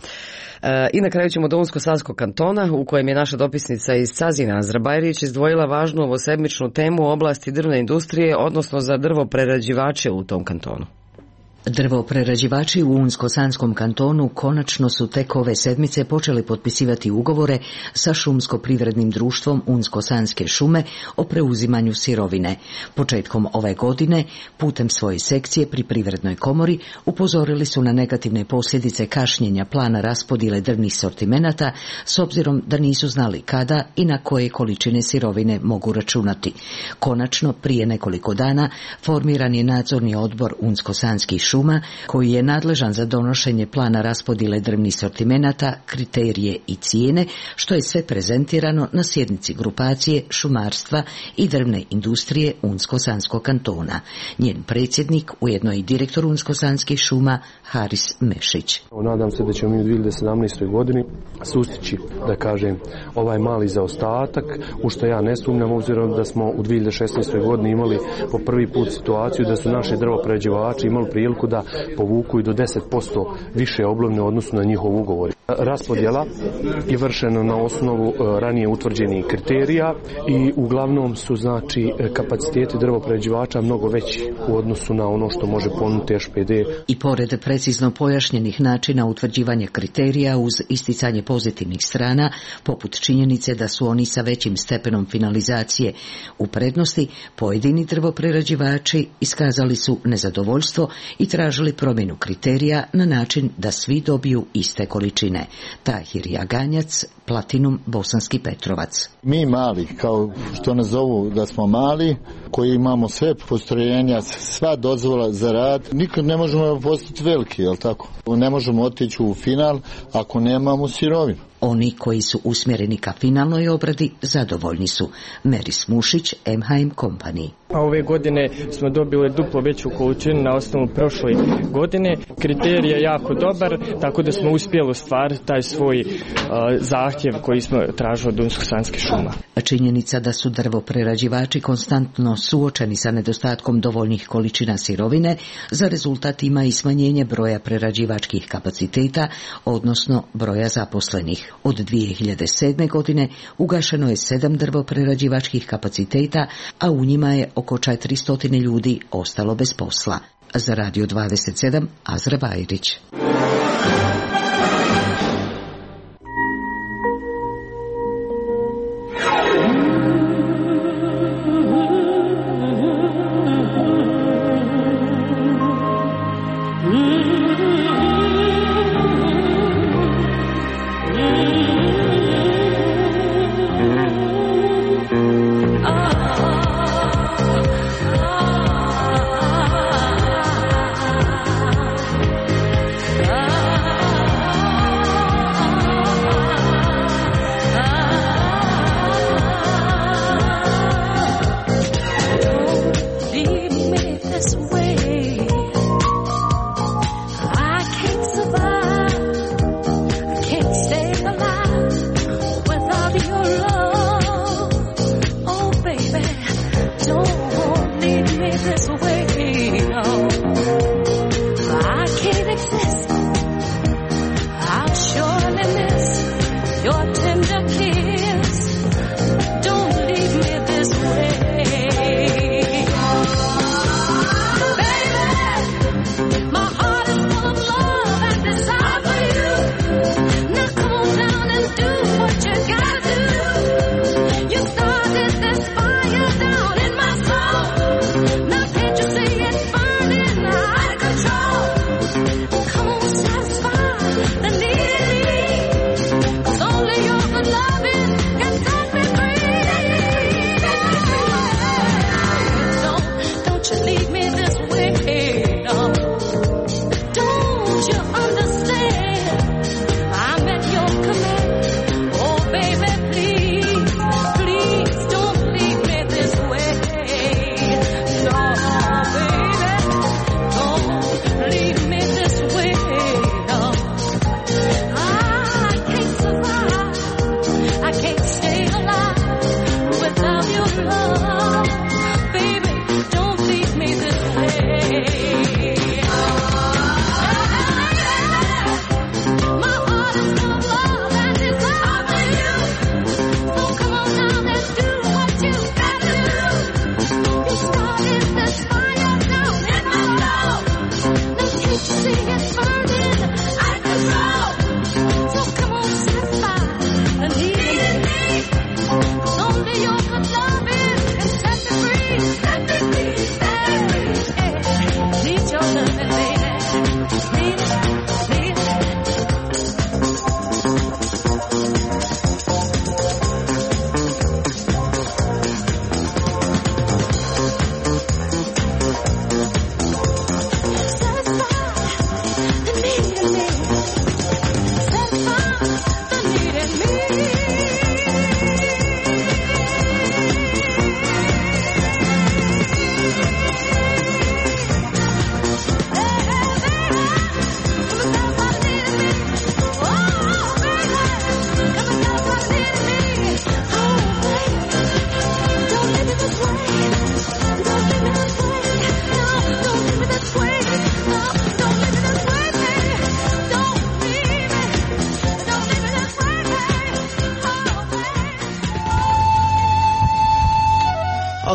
I na kraju ćemo do Unsko-Sanskog kantona, u kojem je naša dopisnica iz Cazina Azra Bajrić izdvojila važnu ovosedmičnu temu u oblasti drvne industrije, odnosno za drvoprerađivače u tom kantonu. Drvoprerađivači u Unsko-Sanskom kantonu konačno su tek ove sedmice počeli potpisivati ugovore sa šumsko-privrednim društvom Unsko-Sanske šume o preuzimanju sirovine. Početkom ove godine, putem svoje sekcije pri Privrednoj komori, upozorili su na negativne posljedice kašnjenja plana raspodjele drvnih sortimenata, s obzirom da nisu znali kada i na koje količine sirovine mogu računati. Konačno, prije nekoliko dana, formiran je nadzorni odbor Unsko-Sanskih šuma, koji je nadležan za donošenje plana raspodjele drvnih sortimenata, kriterije i cijene, što je sve prezentirano na sjednici grupacije šumarstva i drvne industrije Unsko-Sanskog kantona. Njen predsjednik, ujedno i direktor Unsko-Sanskih šuma, Haris Mešić. Nadam se da ćemo mi u 2017. godini sustići, da kažem, ovaj mali zaostatak, u što ja ne sumnjam, obzirom da smo u 2016. godini imali po prvi put situaciju da su naši drvoprerađivači imali priliku da povuku i do 10% više oblovne u odnosu na njihov ugovor. Raspodjela je vršena na osnovu ranije utvrđenih kriterija i uglavnom su, znači, kapaciteti drvoprerađivača mnogo veći u odnosu na ono što može ponuditi SPD. I pored precizno pojašnjenih načina utvrđivanja kriterija uz isticanje pozitivnih strana, poput činjenice da su oni sa većim stepenom finalizacije u prednosti, pojedini drvoprerađivači iskazali su nezadovoljstvo i tražili promjenu kriterija na način da svi dobiju iste količine. Tahir Jaganjac, Platinum, Bosanski Petrovac. Mi mali, kao što nas zovu da smo mali, koji imamo sve postrojenja, sva dozvola za rad, nikad ne možemo postati veliki, jel tako? Ne možemo otići u final ako nemamo sirovinu. Oni koji su usmjereni ka finalnoj obradi zadovoljni su. Meris Mušić, MHM Company. Ove godine smo dobili duplo veću količinu na osnovu prošle godine. Kriterij je jako dobar, tako da smo uspjeli ostvariti taj svoj zahtjev koji smo tražili od Unsko-Sanske šuma. Činjenica da su drvoprerađivači konstantno suočeni sa nedostatkom dovoljnih količina sirovine, za rezultat ima i smanjenje broja prerađivačkih kapaciteta, odnosno broja zaposlenih. Od 2007. godine ugašeno je 7 drvoprerađivačkih kapaciteta, a u njima je oko 400 ljudi ostalo bez posla. Za Radio 27, Azra Bajrić. Ah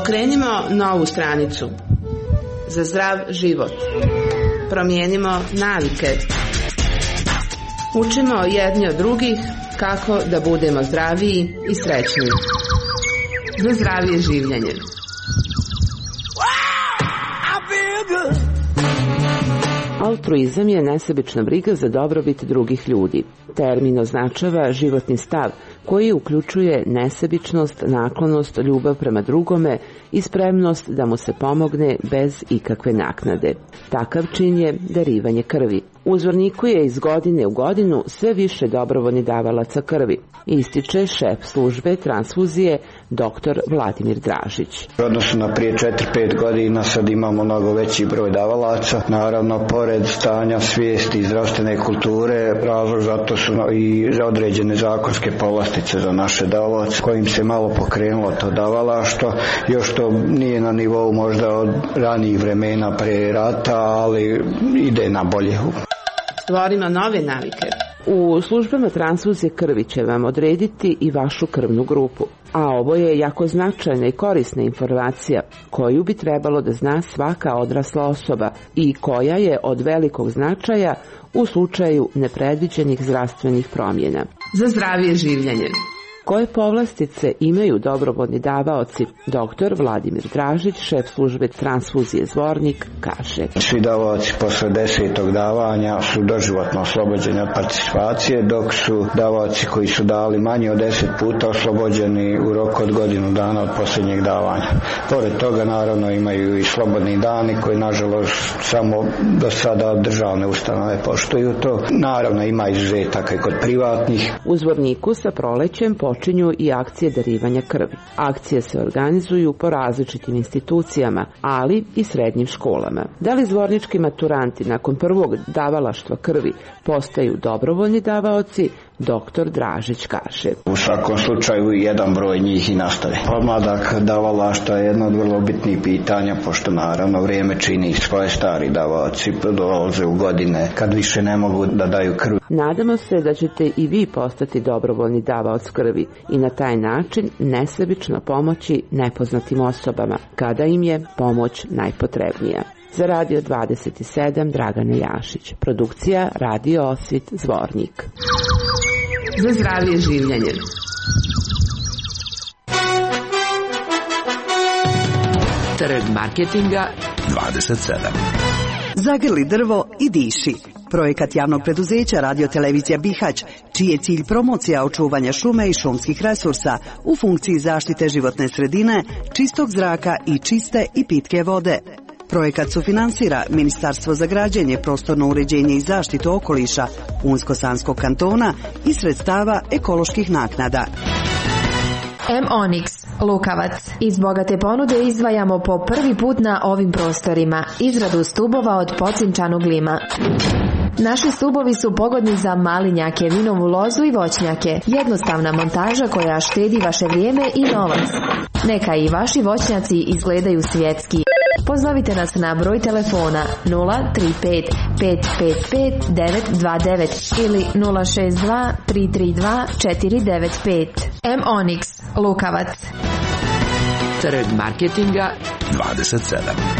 Okrenimo novu stranicu. Za zdrav život. Promijenimo navike. Učimo jedni od drugih kako da budemo zdraviji i srećniji. Za zdravije življenje. Altruizam je nesebična briga za dobrobit drugih ljudi. Termin označava životni stav koji uključuje nesebičnost, naklonost, ljubav prema drugome i spremnost da mu se pomogne bez ikakve naknade. Takav čin je darivanje krvi. U Zvorniku je iz godine u godinu sve više dobrovoljnih davalaca krvi, ističe šef službe transfuzije dr. Vladimir Dražić. U odnosu na prije 4-5 godina sad imamo mnogo veći broj davalaca. Naravno, pored stanja svijesti i zdravstvene kulture, razlog za to su i određene zakonske povlastice za naše davalace, kojim se malo pokrenulo to davalaštvo. Još to nije na nivou možda od ranijih vremena pre rata, ali ide na bolje. Stvorimo nove navike. U službama transfuzije krvi će vam odrediti i vašu krvnu grupu. A ovo je jako značajna i korisna informacija koju bi trebalo da zna svaka odrasla osoba i koja je od velikog značaja u slučaju nepredviđenih zdravstvenih promjena. Za zdravije življenje. Koje povlastice imaju dobrovoljni davaoci? Dr. Vladimir Dražić, šef službe transfuzije Zvornik, kaže. Svi davaoci posle 10. davanja su doživotno oslobođeni od participacije, dok su davaoci koji su dali manje od 10 puta oslobođeni u roku od godinu dana od posljednjeg davanja. Pored toga naravno imaju i slobodni dani koji nažalost samo do sada državne ustanove poštuju to. Naravno ima izuzetaka i kod privatnih. U Zvorniku sa prolećem počinju i akcije darivanja krvi. Akcije se organizuju po različitim institucijama, ali i srednjim školama. Da li zvornički maturanti nakon prvog davalaštva krvi postaju dobrovoljni davaoci? Dr. Dražić kaže. U svakom slučaju jedan broj njih i nastave. Podmladak davalaštva je jedno od vrlo bitnih pitanja, pošto naravno vrijeme čini svoje. Stari davaoci dolaze u godine kad više ne mogu da daju krv. Nadamo se da ćete i vi postati dobrovoljni davaoc krvi i na taj način nesebično pomoći nepoznatim osobama kada im je pomoć najpotrebnija. Za Radio 27 Dragana Jašić. Produkcija Radio Osvit Zvornik. Za zdravije življenje. Trg marketinga 27. Zagrli drvo i diši. Projekat javnog preduzeća Radio Televizija Bihać, čiji je cilj promocija očuvanja šume i šumskih resursa u funkciji zaštite životne sredine, čistog zraka i čiste i pitke vode. Projekat sufinansira Ministarstvo za građenje, prostorno uređenje i zaštitu okoliša Unsko-Sanskog kantona i sredstava ekoloških naknada. M-Onyx, Lukavac. Iz bogate ponude izdvajamo po prvi put na ovim prostorima izradu stubova od pocinčanog lima. Naši stubovi su pogodni za malinjake, vinovu lozu i voćnjake. Jednostavna montaža koja štedi vaše vrijeme i novac. Neka i vaši voćnjaci izgledaju svjetski. Pozovite nas na broj telefona 035 555 929 ili 062 332 495. M-Onyx, Lukavac. Trg marketinga 27.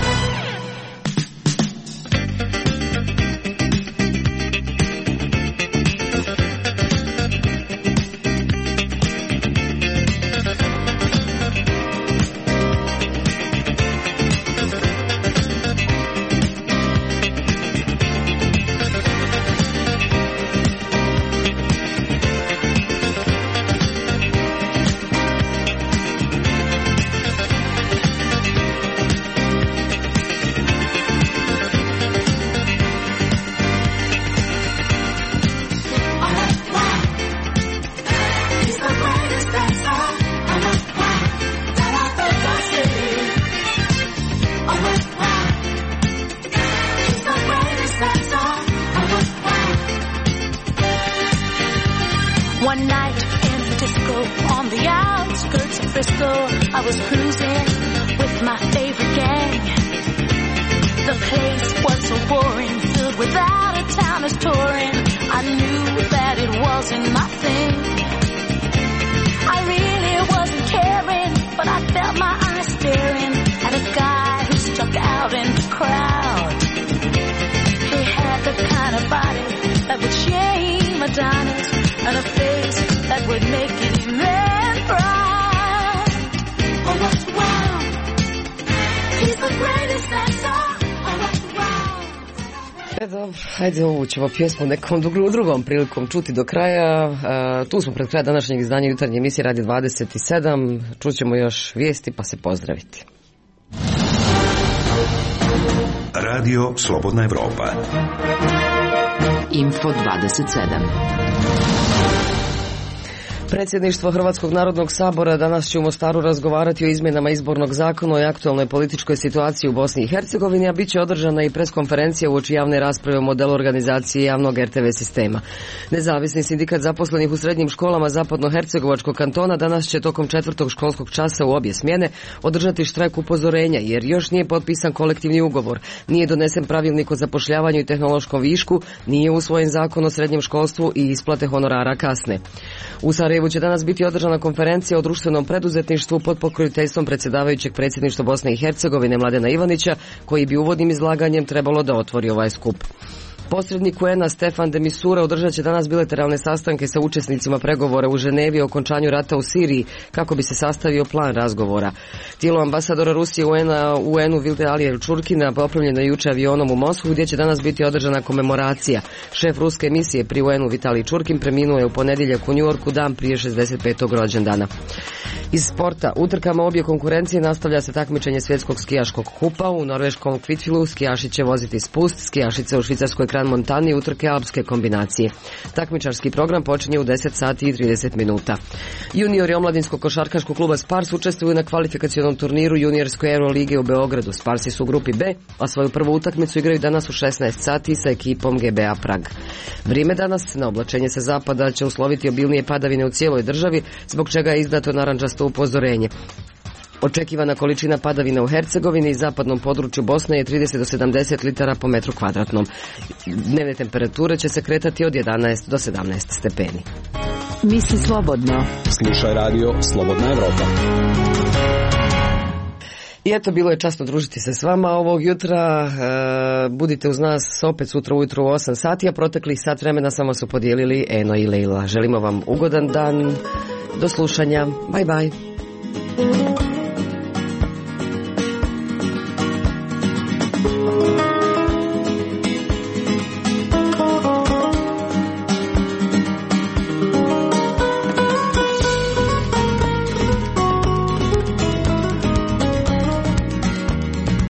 One night in the disco on the outskirts of Frisco, I was cruising with my favorite gang. The place was so boring, filled with out-of-towners touring. I knew that it wasn't my thing. I really wasn't caring, but I felt my eyes staring. would make it even bright. Oh, that's wow. He's the greatest, that's all. Oh, that's wow. Dobro, hajde ovu ćemo pjesmu nekom drugom prilikom čuti do kraja. Tu smo pred kraja današnjeg izdanja jutarnje emisije Radio 27. Čućemo još vijesti pa se pozdraviti. Radio Slobodna Evropa. Info 27. Predsjedništvo Hrvatskog narodnog sabora danas će u Mostaru razgovarati o izmjenama izbornog zakona i aktualnoj političkoj situaciji u Bosni i Hercegovini, a bit će održana i preskonferencija uoči javne rasprave o modelu organizacije javnog RTV sistema. Nezavisni sindikat zaposlenih u srednjim školama Zapadno-Hercegovačkog kantona danas će tokom 4. školskog časa u obje smjene održati štrajk upozorenja, jer još nije potpisan kolektivni ugovor, nije donesen pravilnik o zapošljavanju i tehnološkom višku, nije usvojen zakon o srednjem školstvu i isplate honorara kasne. U Sarajevu će danas biti održana konferencija o društvenom preduzetništvu pod pokroviteljstvom predsjedavajućeg predsjedništva Bosne i Hercegovine Mladena Ivanića, koji bi uvodnim izlaganjem trebalo da otvori ovaj skup. Posrednik UN-a Stefan de Mistura održat će danas bilateralne sastanke sa učesnicima pregovora u Ženevi o okončanju rata u Siriji kako bi se sastavio plan razgovora. Tijelo ambasadora Rusije u UN-u Vilde Alijer Čurkina popravljeno je juče avionom u Moskvu, gdje će danas biti održana komemoracija. Šef ruske misije pri UN-u Vitalij Čurkin preminuo je u ponedjeljak u Njujorku dan prije 65. rođendana. Iz sporta, utrkama obje konkurencije nastavlja se takmičenje svjetskog skijaškog kupa. U norveškom Kvitfilu skijaši će voziti spust, skijašice u švicarskoj Kran Montani utrke alpske kombinacije. Takmičarski program počinje u 10 sati i 30 minuta. Juniori omladinskog košarkaškog kluba Spars učestvuju na kvalifikacionom turniru juniorske Eurolige u Beogradu. Sparsi su u grupi B, a svoju prvu utakmicu igraju danas u 16 sati sa ekipom GBA Prag. Vrijeme danas, na oblačenje sa zapada će usloviti obilnije padavine u cijeloj državi, zbog čega je izdato narandžasto upozorenje. Očekivana količina padavina u Hercegovini i zapadnom području Bosne je 30 do 70 litara po metru kvadratnom. Dnevne temperature će se kretati od 11 do 17 stepeni. Misli slobodno. Slušaj radio Slobodna Evropa. I eto, bilo je časno družiti se s vama ovog jutra. Budite uz nas opet sutra ujutro u 8 sati, a proteklih sat vremena samo su podijelili Eno i Leila. Želimo vam ugodan dan. Do slušanja. Bye bye.